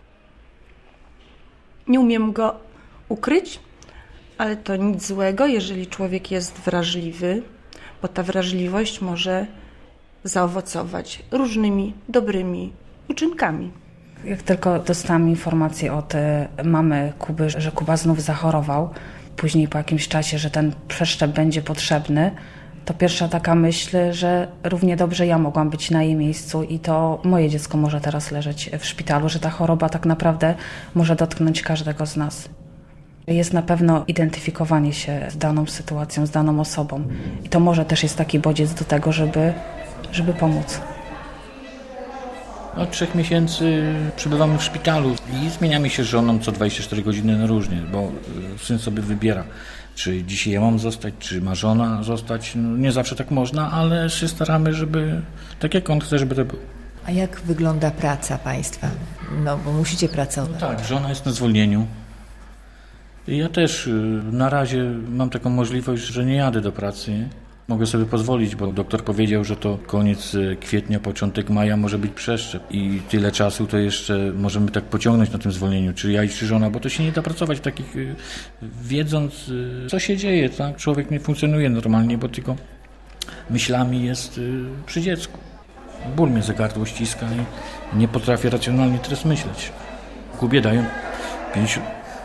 Nie umiem go ukryć, ale to nic złego, jeżeli człowiek jest wrażliwy, bo ta wrażliwość może zaowocować różnymi dobrymi uczynkami. Jak tylko dostałam informację od mamy Kuby, że Kuba znów zachorował, później po jakimś czasie, że ten przeszczep będzie potrzebny, to pierwsza taka myśl, że równie dobrze ja mogłam być na jej miejscu i to moje dziecko może teraz leżeć w szpitalu, że ta choroba tak naprawdę może dotknąć każdego z nas. Jest na pewno identyfikowanie się z daną sytuacją, z daną osobą i to może też jest taki bodziec do tego, żeby pomóc. Od 3 miesięcy przebywamy w szpitalu i zmieniamy się z żoną co 24 godziny na różnie, bo syn sobie wybiera, czy dzisiaj ja mam zostać, czy ma żona zostać. No, nie zawsze tak można, ale się staramy, żeby tak jak on chce, żeby to było. A jak wygląda praca Państwa? No, bo musicie pracować. No tak, żona jest na zwolnieniu. Ja też na razie mam taką możliwość, że nie jadę do pracy. Nie? Mogę sobie pozwolić, bo doktor powiedział, że to koniec kwietnia, początek maja może być przeszczep i tyle czasu to jeszcze możemy tak pociągnąć na tym zwolnieniu, czy ja i czy żona, bo to się nie da pracować w takich, wiedząc co się dzieje, tak? Człowiek nie funkcjonuje normalnie, bo tylko myślami jest przy dziecku. Ból mnie za gardło ściska i nie potrafię racjonalnie teraz myśleć. Kubie dają 50...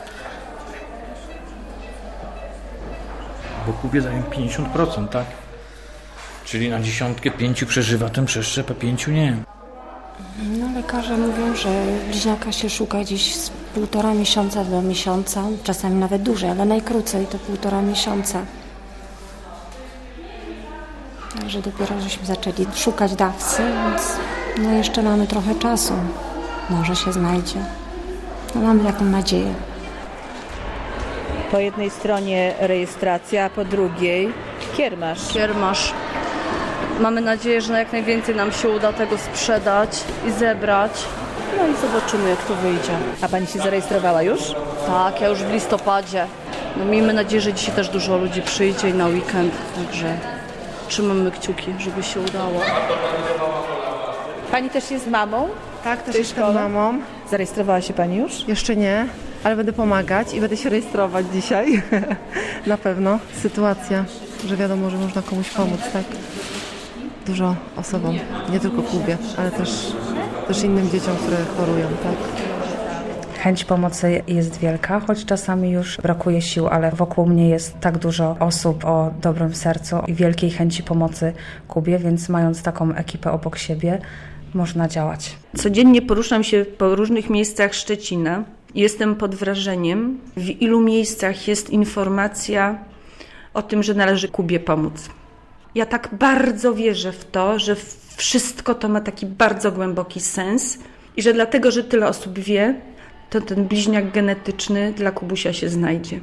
Bo Kubie dają 50%, tak? Czyli na 10 5 przeżywa ten przeszczep, a 5 nie. No, lekarze mówią, że bliźniaka się szuka gdzieś z 1,5 miesiąca do miesiąca, czasami nawet dłużej, ale najkrócej to 1,5 miesiąca. Także dopiero żeśmy zaczęli szukać dawcy, więc no jeszcze mamy trochę czasu. Może się znajdzie. No, mamy taką nadzieję. Po jednej stronie rejestracja, a po drugiej kiermasz. Kiermasz. Mamy nadzieję, że jak najwięcej nam się uda tego sprzedać i zebrać. No i zobaczymy, jak to wyjdzie. A Pani się zarejestrowała już? Tak, ja już w listopadzie. No, miejmy nadzieję, że dzisiaj też dużo ludzi przyjdzie i na weekend, także trzymamy kciuki, żeby się udało. Pani też jest mamą? Tak, też jestem mamą. Zarejestrowała się Pani już? Jeszcze nie, ale będę pomagać i będę się rejestrować dzisiaj. Na pewno. Sytuacja, że wiadomo, że można komuś pomóc, tak? Dużo osobom, nie tylko Kubie, ale też innym dzieciom, które chorują, tak? Chęć pomocy jest wielka, choć czasami już brakuje sił, ale wokół mnie jest tak dużo osób o dobrym sercu i wielkiej chęci pomocy Kubie, więc mając taką ekipę obok siebie, można działać. Codziennie poruszam się po różnych miejscach Szczecina. Jestem pod wrażeniem, w ilu miejscach jest informacja o tym, że należy Kubie pomóc. Ja tak bardzo wierzę w to, że wszystko to ma taki bardzo głęboki sens i że dlatego, że tyle osób wie, to ten bliźniak genetyczny dla Kubusia się znajdzie.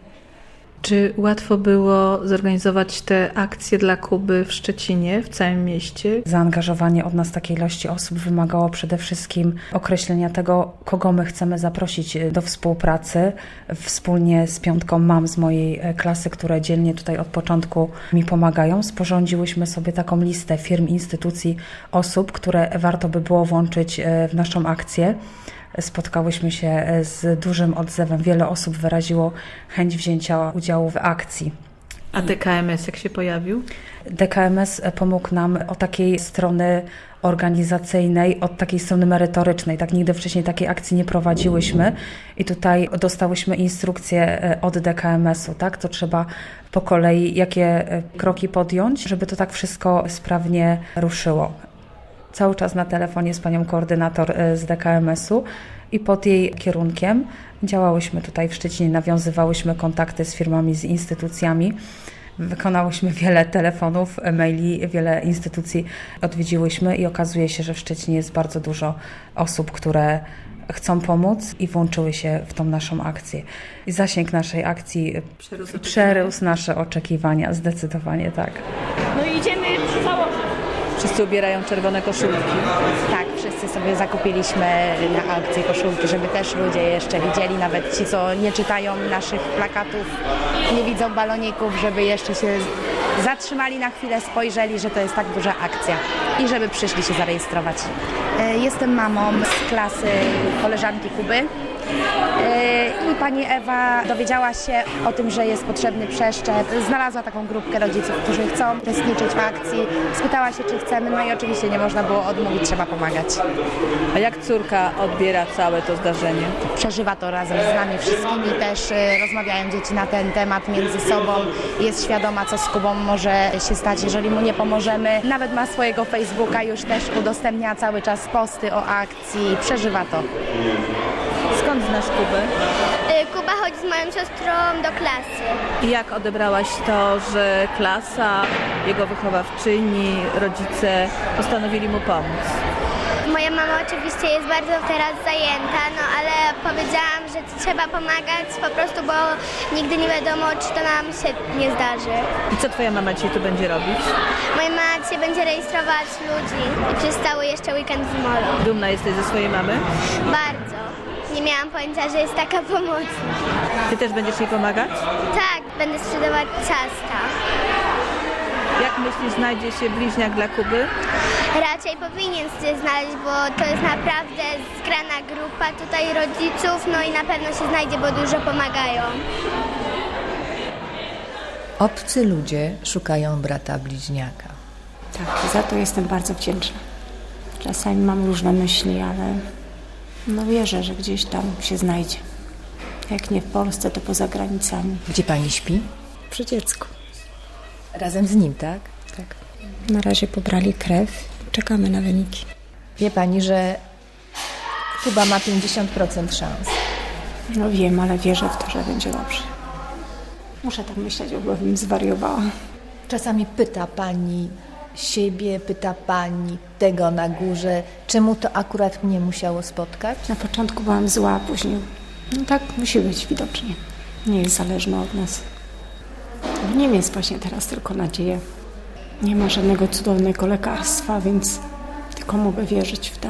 Czy łatwo było zorganizować te akcje dla Kuby w Szczecinie, w całym mieście? Zaangażowanie od nas takiej ilości osób wymagało przede wszystkim określenia tego, kogo my chcemy zaprosić do współpracy. Wspólnie z 5 mam z mojej klasy, które dzielnie tutaj od początku mi pomagają, sporządziłyśmy sobie taką listę firm, instytucji, osób, które warto by było włączyć w naszą akcję. Spotkałyśmy się z dużym odzewem. Wiele osób wyraziło chęć wzięcia udziału w akcji. A DKMS jak się pojawił? DKMS pomógł nam od takiej strony organizacyjnej, od takiej strony merytorycznej. Tak nigdy wcześniej takiej akcji nie prowadziłyśmy i tutaj dostałyśmy instrukcje od DKMS-u, tak? Co trzeba po kolei, jakie kroki podjąć, żeby to tak wszystko sprawnie ruszyło. Cały czas na telefonie z panią koordynator z DKMS-u i pod jej kierunkiem działałyśmy tutaj w Szczecinie, nawiązywałyśmy kontakty z firmami, z instytucjami. Wykonałyśmy wiele telefonów, maili, wiele instytucji odwiedziłyśmy i okazuje się, że w Szczecinie jest bardzo dużo osób, które chcą pomóc i włączyły się w tą naszą akcję. I zasięg naszej akcji przerósł nasze oczekiwania, zdecydowanie tak. No i idziemy założyć. Wszyscy ubierają czerwone koszulki. Tak, wszyscy sobie zakupiliśmy na akcji koszulki, żeby też ludzie jeszcze widzieli, nawet ci, co nie czytają naszych plakatów, nie widzą baloników, żeby jeszcze się zatrzymali na chwilę, spojrzeli, że to jest tak duża akcja i żeby przyszli się zarejestrować. Jestem mamą z klasy koleżanki Kuby. I pani Ewa dowiedziała się o tym, że jest potrzebny przeszczep. Znalazła taką grupkę rodziców, którzy chcą uczestniczyć w akcji. Spytała się, czy chcemy, no i oczywiście nie można było odmówić, trzeba pomagać. A jak córka odbiera całe to zdarzenie? Przeżywa to razem z nami wszystkimi, też rozmawiają dzieci na ten temat między sobą. Jest świadoma, co z Kubą może się stać, jeżeli mu nie pomożemy. Nawet ma swojego Facebooka, już też udostępnia cały czas posty o akcji, przeżywa to. Skąd znasz Kubę? Kuba chodzi z moją siostrą do klasy. I jak odebrałaś to, że klasa, jego wychowawczyni, rodzice postanowili mu pomóc? Moja mama oczywiście jest bardzo teraz zajęta, no ale powiedziałam, że trzeba pomagać po prostu, bo nigdy nie wiadomo, czy to nam się nie zdarzy. I co twoja mama dzisiaj tu będzie robić? Moja mama dzisiaj będzie rejestrować ludzi i przez cały jeszcze weekend w molu. Dumna jesteś ze swojej mamy? Bardzo. Nie miałam pojęcia, że jest taka pomocna. Ty też będziesz jej pomagać? Tak, będę sprzedawać ciasta. Jak myślisz, znajdzie się bliźniak dla Kuby? Raczej powinien się znaleźć, bo to jest naprawdę zgrana grupa tutaj rodziców, no i na pewno się znajdzie, bo dużo pomagają. Obcy ludzie szukają brata bliźniaka. Tak, za to jestem bardzo wdzięczna. Czasami mam różne myśli, ale wierzę, że gdzieś tam się znajdzie. Jak nie w Polsce, to poza granicami. Gdzie pani śpi? Przy dziecku. Razem z nim, tak? Tak. Na razie pobrali krew. Czekamy na wyniki. Wie pani, że Kuba ma 50% szans. No wiem, ale wierzę w to, że będzie dobrze. Muszę tak myśleć, bo bym zwariowała. Czasami pyta pani siebie, pyta pani tego na górze, czemu to akurat mnie musiało spotkać? Na początku byłam zła, a później tak musi być widocznie. Nie jest zależna od nas. W nim jest właśnie teraz tylko nadzieja. Nie ma żadnego cudownego lekarstwa, więc tylko mogę wierzyć w to.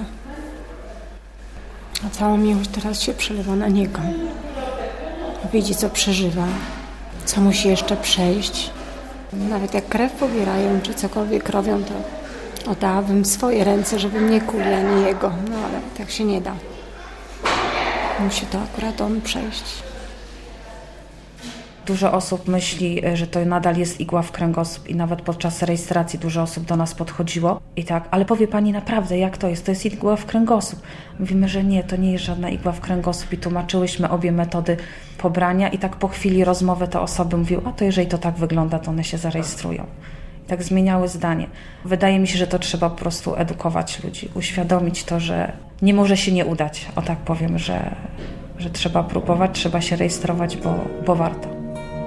A cała miłość teraz się przelewa na niego. Widzi, co przeżywa, co musi jeszcze przejść. Nawet jak krew pobierają, czy cokolwiek robią, to oddałabym swoje ręce, żeby mnie kuli, a nie jego. No ale tak się nie da. Musi to akurat on przejść. Dużo osób myśli, że to nadal jest igła w kręgosłup i nawet podczas rejestracji dużo osób do nas podchodziło i tak, ale powie pani naprawdę, jak to jest? To jest igła w kręgosłup. Mówimy, że nie, to nie jest żadna igła w kręgosłup i tłumaczyłyśmy obie metody pobrania i tak po chwili rozmowy te osoby mówiły, a to jeżeli to tak wygląda, to one się zarejestrują. I tak zmieniały zdanie. Wydaje mi się, że to trzeba po prostu edukować ludzi, uświadomić to, że nie może się nie udać, o tak powiem, że trzeba próbować, trzeba się rejestrować, bo warto.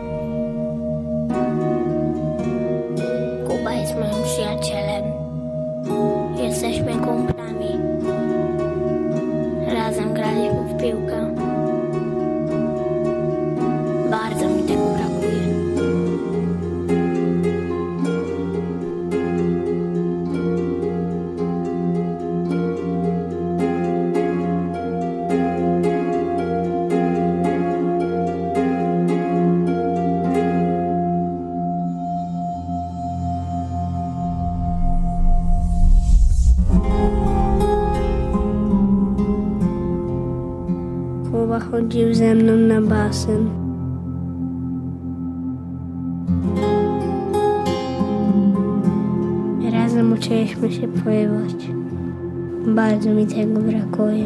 Kuba jest moim przyjacielem. Jesteśmy kumplami. Razem graliśmy w piłkę. Bardzo mi tego brakuje. Kuba chodził ze mną na basen. Razem uczyliśmy się pływać. Bardzo mi tego brakuje.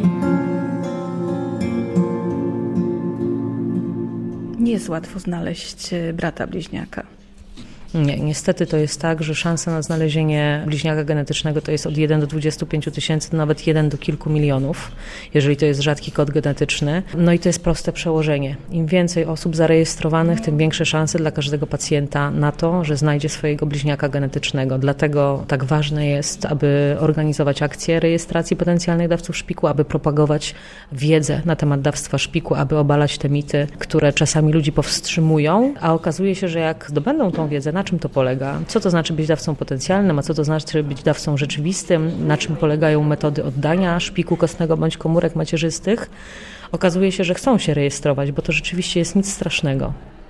Nie jest łatwo znaleźć brata bliźniaka. Nie, niestety to jest tak, że szansa na znalezienie bliźniaka genetycznego to jest od 1 do 25 tysięcy, nawet 1 do kilku milionów, jeżeli to jest rzadki kod genetyczny. No i to jest proste przełożenie. Im więcej osób zarejestrowanych, tym większe szanse dla każdego pacjenta na to, że znajdzie swojego bliźniaka genetycznego. Dlatego tak ważne jest, aby organizować akcje rejestracji potencjalnych dawców szpiku, aby propagować wiedzę na temat dawstwa szpiku, aby obalać te mity, które czasami ludzi powstrzymują, a okazuje się, że jak zdobędą tą wiedzę, na czym to polega, co to znaczy być dawcą potencjalnym, a co to znaczy być dawcą rzeczywistym, na czym polegają metody oddania szpiku kostnego bądź komórek macierzystych, okazuje się, że chcą się rejestrować, bo to rzeczywiście jest nic strasznego.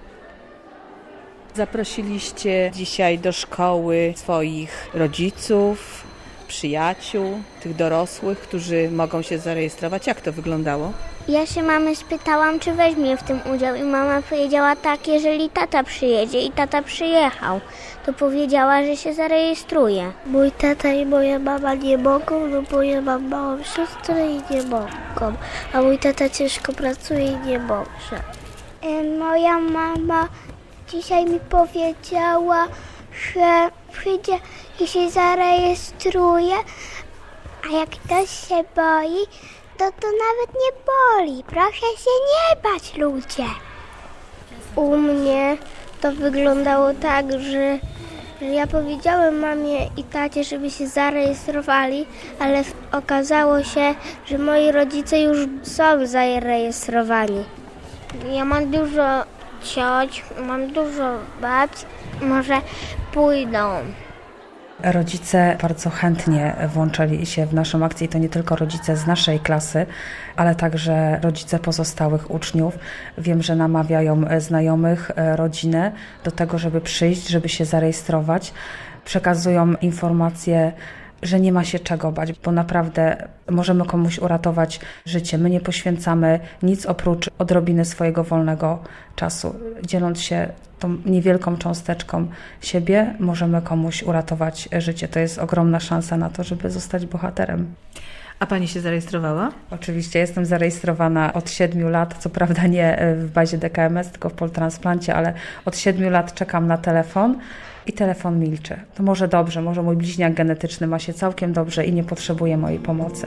Zaprosiliście dzisiaj do szkoły swoich rodziców, przyjaciół, tych dorosłych, którzy mogą się zarejestrować. Jak to wyglądało? Ja się mamy spytałam, czy weźmie w tym udział i mama powiedziała tak, jeżeli tata przyjedzie i tata przyjechał, to powiedziała, że się zarejestruje. Mój tata i moja mama nie mogą, no bo ja mam małą siostrę i nie mogą, a mój tata ciężko pracuje i nie może. Moja mama dzisiaj mi powiedziała, że przyjdzie i się zarejestruje, a jak ktoś się boi, to nawet nie boli. Proszę się nie bać, ludzie. U mnie to wyglądało tak, że ja powiedziałem mamie i tacie, żeby się zarejestrowali, ale okazało się, że moi rodzice już są zarejestrowani. Ja mam dużo cioć, mam dużo babci, może pójdą. Rodzice bardzo chętnie włączali się w naszą akcję i to nie tylko rodzice z naszej klasy, ale także rodzice pozostałych uczniów. Wiem, że namawiają znajomych, rodzinę do tego, żeby przyjść, żeby się zarejestrować. Przekazują informacje, że nie ma się czego bać, bo naprawdę możemy komuś uratować życie. My nie poświęcamy nic oprócz odrobiny swojego wolnego czasu. Dzieląc się tą niewielką cząsteczką siebie, możemy komuś uratować życie. To jest ogromna szansa na to, żeby zostać bohaterem. A pani się zarejestrowała? Oczywiście, jestem zarejestrowana od 7 lat, co prawda nie w bazie DKMS, tylko w Poltransplancie, ale od 7 lat czekam na telefon i telefon milczy. To może dobrze, może mój bliźniak genetyczny ma się całkiem dobrze i nie potrzebuje mojej pomocy.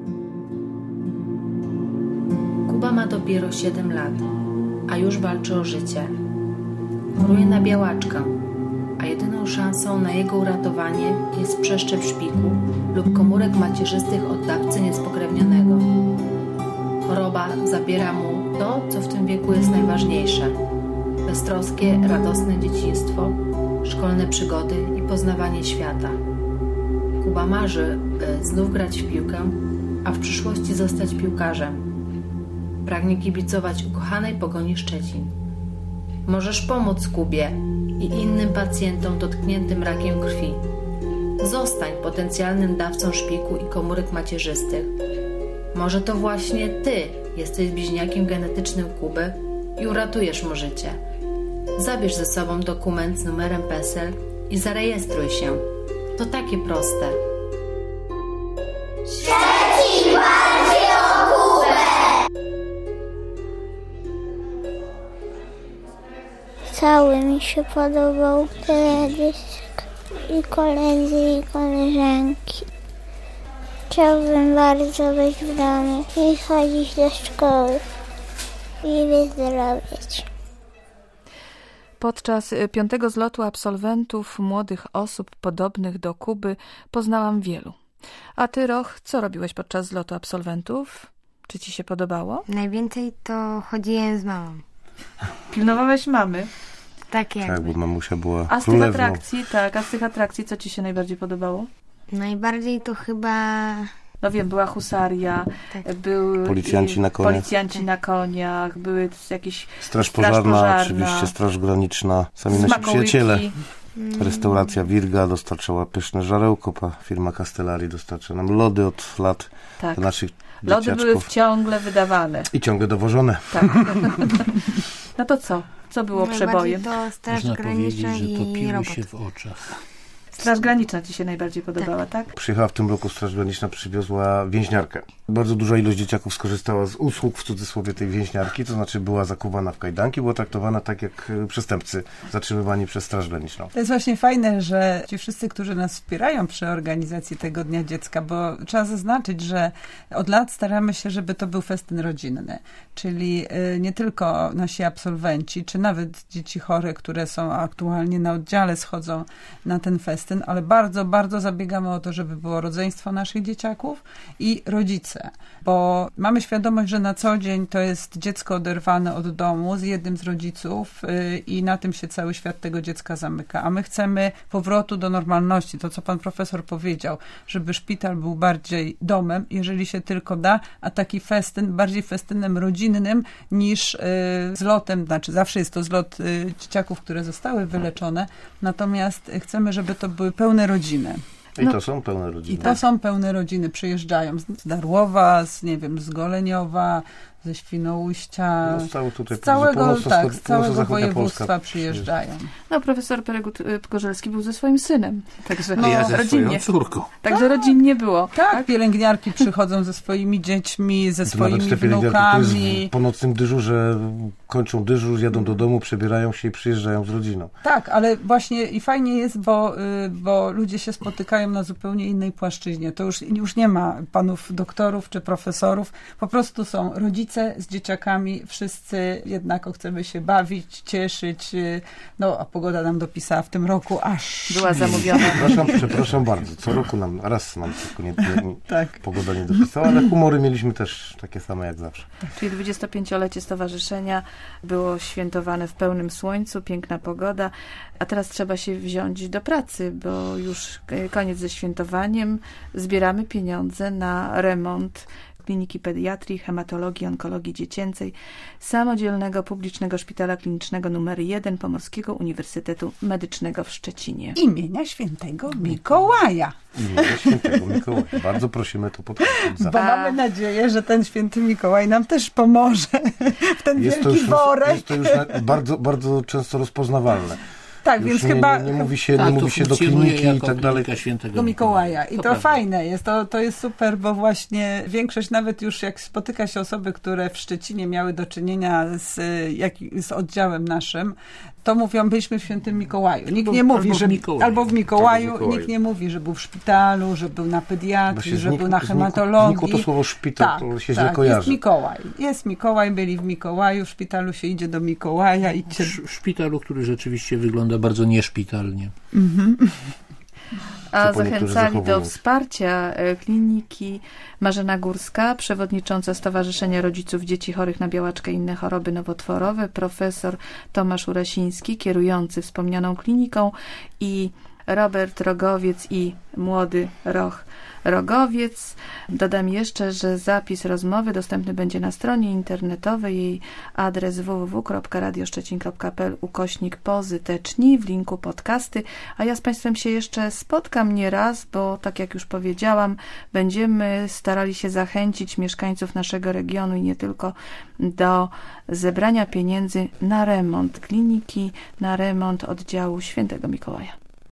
Kuba ma dopiero 7 lat, a już walczy o życie. Choruje na białaczkę, a jedyną szansą na jego uratowanie jest przeszczep szpiku lub komórek macierzystych od dawcy niespokrewnionego. Choroba zabiera mu to, co w tym wieku jest najważniejsze. Beztroskie, radosne dzieciństwo, szkolne przygody i poznawanie świata. Kuba marzy, by znów grać w piłkę, a w przyszłości zostać piłkarzem. Pragnie kibicować ukochanej Pogoni Szczecin. Możesz pomóc Kubie i innym pacjentom dotkniętym rakiem krwi. Zostań potencjalnym dawcą szpiku i komórek macierzystych. Może to właśnie Ty jesteś bliźniakiem genetycznym Kuby i uratujesz mu życie. Zabierz ze sobą dokument z numerem PESEL i zarejestruj się. To takie proste. Szczecin walczy o Kubę! Cały mi się podobał teledysk i koledzy i koleżanki. Chciałbym bardzo być w domu i chodzić do szkoły i wyzdrowieć. Podczas 5. zlotu absolwentów, młodych osób podobnych do Kuby, poznałam wielu. A ty, Roch, co robiłeś podczas zlotu absolwentów? Czy ci się podobało? Najwięcej to chodziłem z mamą. Pilnowałeś mamy? Tak jakby. Tak, bo mamusia była A z tych atrakcji, a z tych atrakcji co ci się najbardziej podobało? Najbardziej to chyba... No wiem, była husaria, były policjanci na koniach, były jakieś Straż pożarna, oczywiście, Straż Graniczna, sami nasi przyjaciele. Restauracja Wirga dostarczała pyszne żarełko, firma Castellari dostarcza nam lody od lat dla naszych lody dzieciaczków. były ciągle wydawane. I ciągle dowożone. Tak. No to co? Co było przebojem? To Straż Można Graniczna powiedzieć, że topiły robot. się w oczach. Straż Graniczna ci się najbardziej podobała, tak? Przyjechała w tym roku Straż Graniczna, przywiozła więźniarkę. Bardzo duża ilość dzieciaków skorzystała z usług, w cudzysłowie, tej więźniarki, to znaczy była zakuwana w kajdanki, była traktowana tak jak przestępcy zatrzymywani przez Straż Graniczną. To jest właśnie fajne, że ci wszyscy, którzy nas wspierają przy organizacji tego Dnia Dziecka, bo trzeba zaznaczyć, że od lat staramy się, żeby to był festyn rodzinny, czyli nie tylko nasi absolwenci, czy nawet dzieci chore, które są aktualnie na oddziale, schodzą na ten festyn, ale bardzo, bardzo zabiegamy o to, żeby było rodzeństwo naszych dzieciaków i rodzice, bo mamy świadomość, że na co dzień to jest dziecko oderwane od domu z jednym z rodziców i na tym się cały świat tego dziecka zamyka, a my chcemy powrotu do normalności, to co pan profesor powiedział, żeby szpital był bardziej domem, jeżeli się tylko da, a taki festyn, bardziej festynem rodzinnym niż zlotem, znaczy zawsze jest to zlot dzieciaków, które zostały wyleczone, natomiast chcemy, żeby to były pełne rodziny. I to są pełne rodziny. I to są pełne rodziny. Przyjeżdżają z Darłowa, z Goleniowa, ze Świnoujścia, z całego województwa przyjeżdżają. No, profesor Peregut-Gorzelski był ze swoim synem, także ja ze rodzinnie. swoją córką. Także rodzinnie było. Tak, pielęgniarki przychodzą ze swoimi dziećmi, ze swoimi wnukami. Po nocnym dyżurze kończą dyżur, jadą do domu, przebierają się i przyjeżdżają z rodziną. Tak, ale właśnie i fajnie jest, bo ludzie się spotykają na zupełnie innej płaszczyźnie. To już nie ma panów doktorów czy profesorów, po prostu są rodzice z dzieciakami, wszyscy jednako chcemy się bawić, cieszyć, no a pogoda nam dopisała w tym roku, aż była zamówiona. Przepraszam bardzo, co roku raz nam tylko pogoda nie dopisała, ale humory mieliśmy też takie same jak zawsze. Czyli 25-lecie stowarzyszenia było świętowane w pełnym słońcu, piękna pogoda, a teraz trzeba się wziąć do pracy, bo już koniec ze świętowaniem, zbieramy pieniądze na remont Kliniki Pediatrii, Hematologii, Onkologii Dziecięcej, Samodzielnego Publicznego Szpitala Klinicznego nr 1 Pomorskiego Uniwersytetu Medycznego w Szczecinie. Imienia Świętego Mikołaja. Imienia Świętego Mikołaja. Bardzo prosimy to podkreślić. Bo mamy nadzieję, że ten Święty Mikołaj nam też pomoże w ten wielki worek. Jest to już bardzo, bardzo często rozpoznawalne. Tak, już więc chyba nie mówi się do kliniki i tak dalej. Świętego Mikołaja. I to fajne jest, to jest super, bo właśnie większość, nawet już jak spotyka się osoby, które w Szczecinie miały do czynienia z oddziałem naszym, to mówią, byliśmy w Świętym Mikołaju. Nikt nie mówi, że albo w Mikołaju, nikt nie mówi, że był w szpitalu, że był na pediatrii, że był na hematologii. To słowo szpital to się źle kojarzy. Jest Mikołaj, byli w Mikołaju, w szpitalu się idzie do Mikołaja. W szpitalu, który rzeczywiście wygląda bardzo nieszpitalnie. A zachęcali do wsparcia kliniki Marzena Górska, przewodnicząca Stowarzyszenia Rodziców Dzieci Chorych na Białaczkę i inne choroby nowotworowe, profesor Tomasz Urasiński, kierujący wspomnianą kliniką i Robert Rogowiec i młody Roch Rogowiec. Dodam jeszcze, że zapis rozmowy dostępny będzie na stronie internetowej. Jej adres www.radioszczecin.pl/pozyteczni w linku podcasty. A ja z Państwem się jeszcze spotkam nie raz, bo tak jak już powiedziałam, będziemy starali się zachęcić mieszkańców naszego regionu i nie tylko do zebrania pieniędzy na remont kliniki, na remont oddziału Świętego Mikołaja.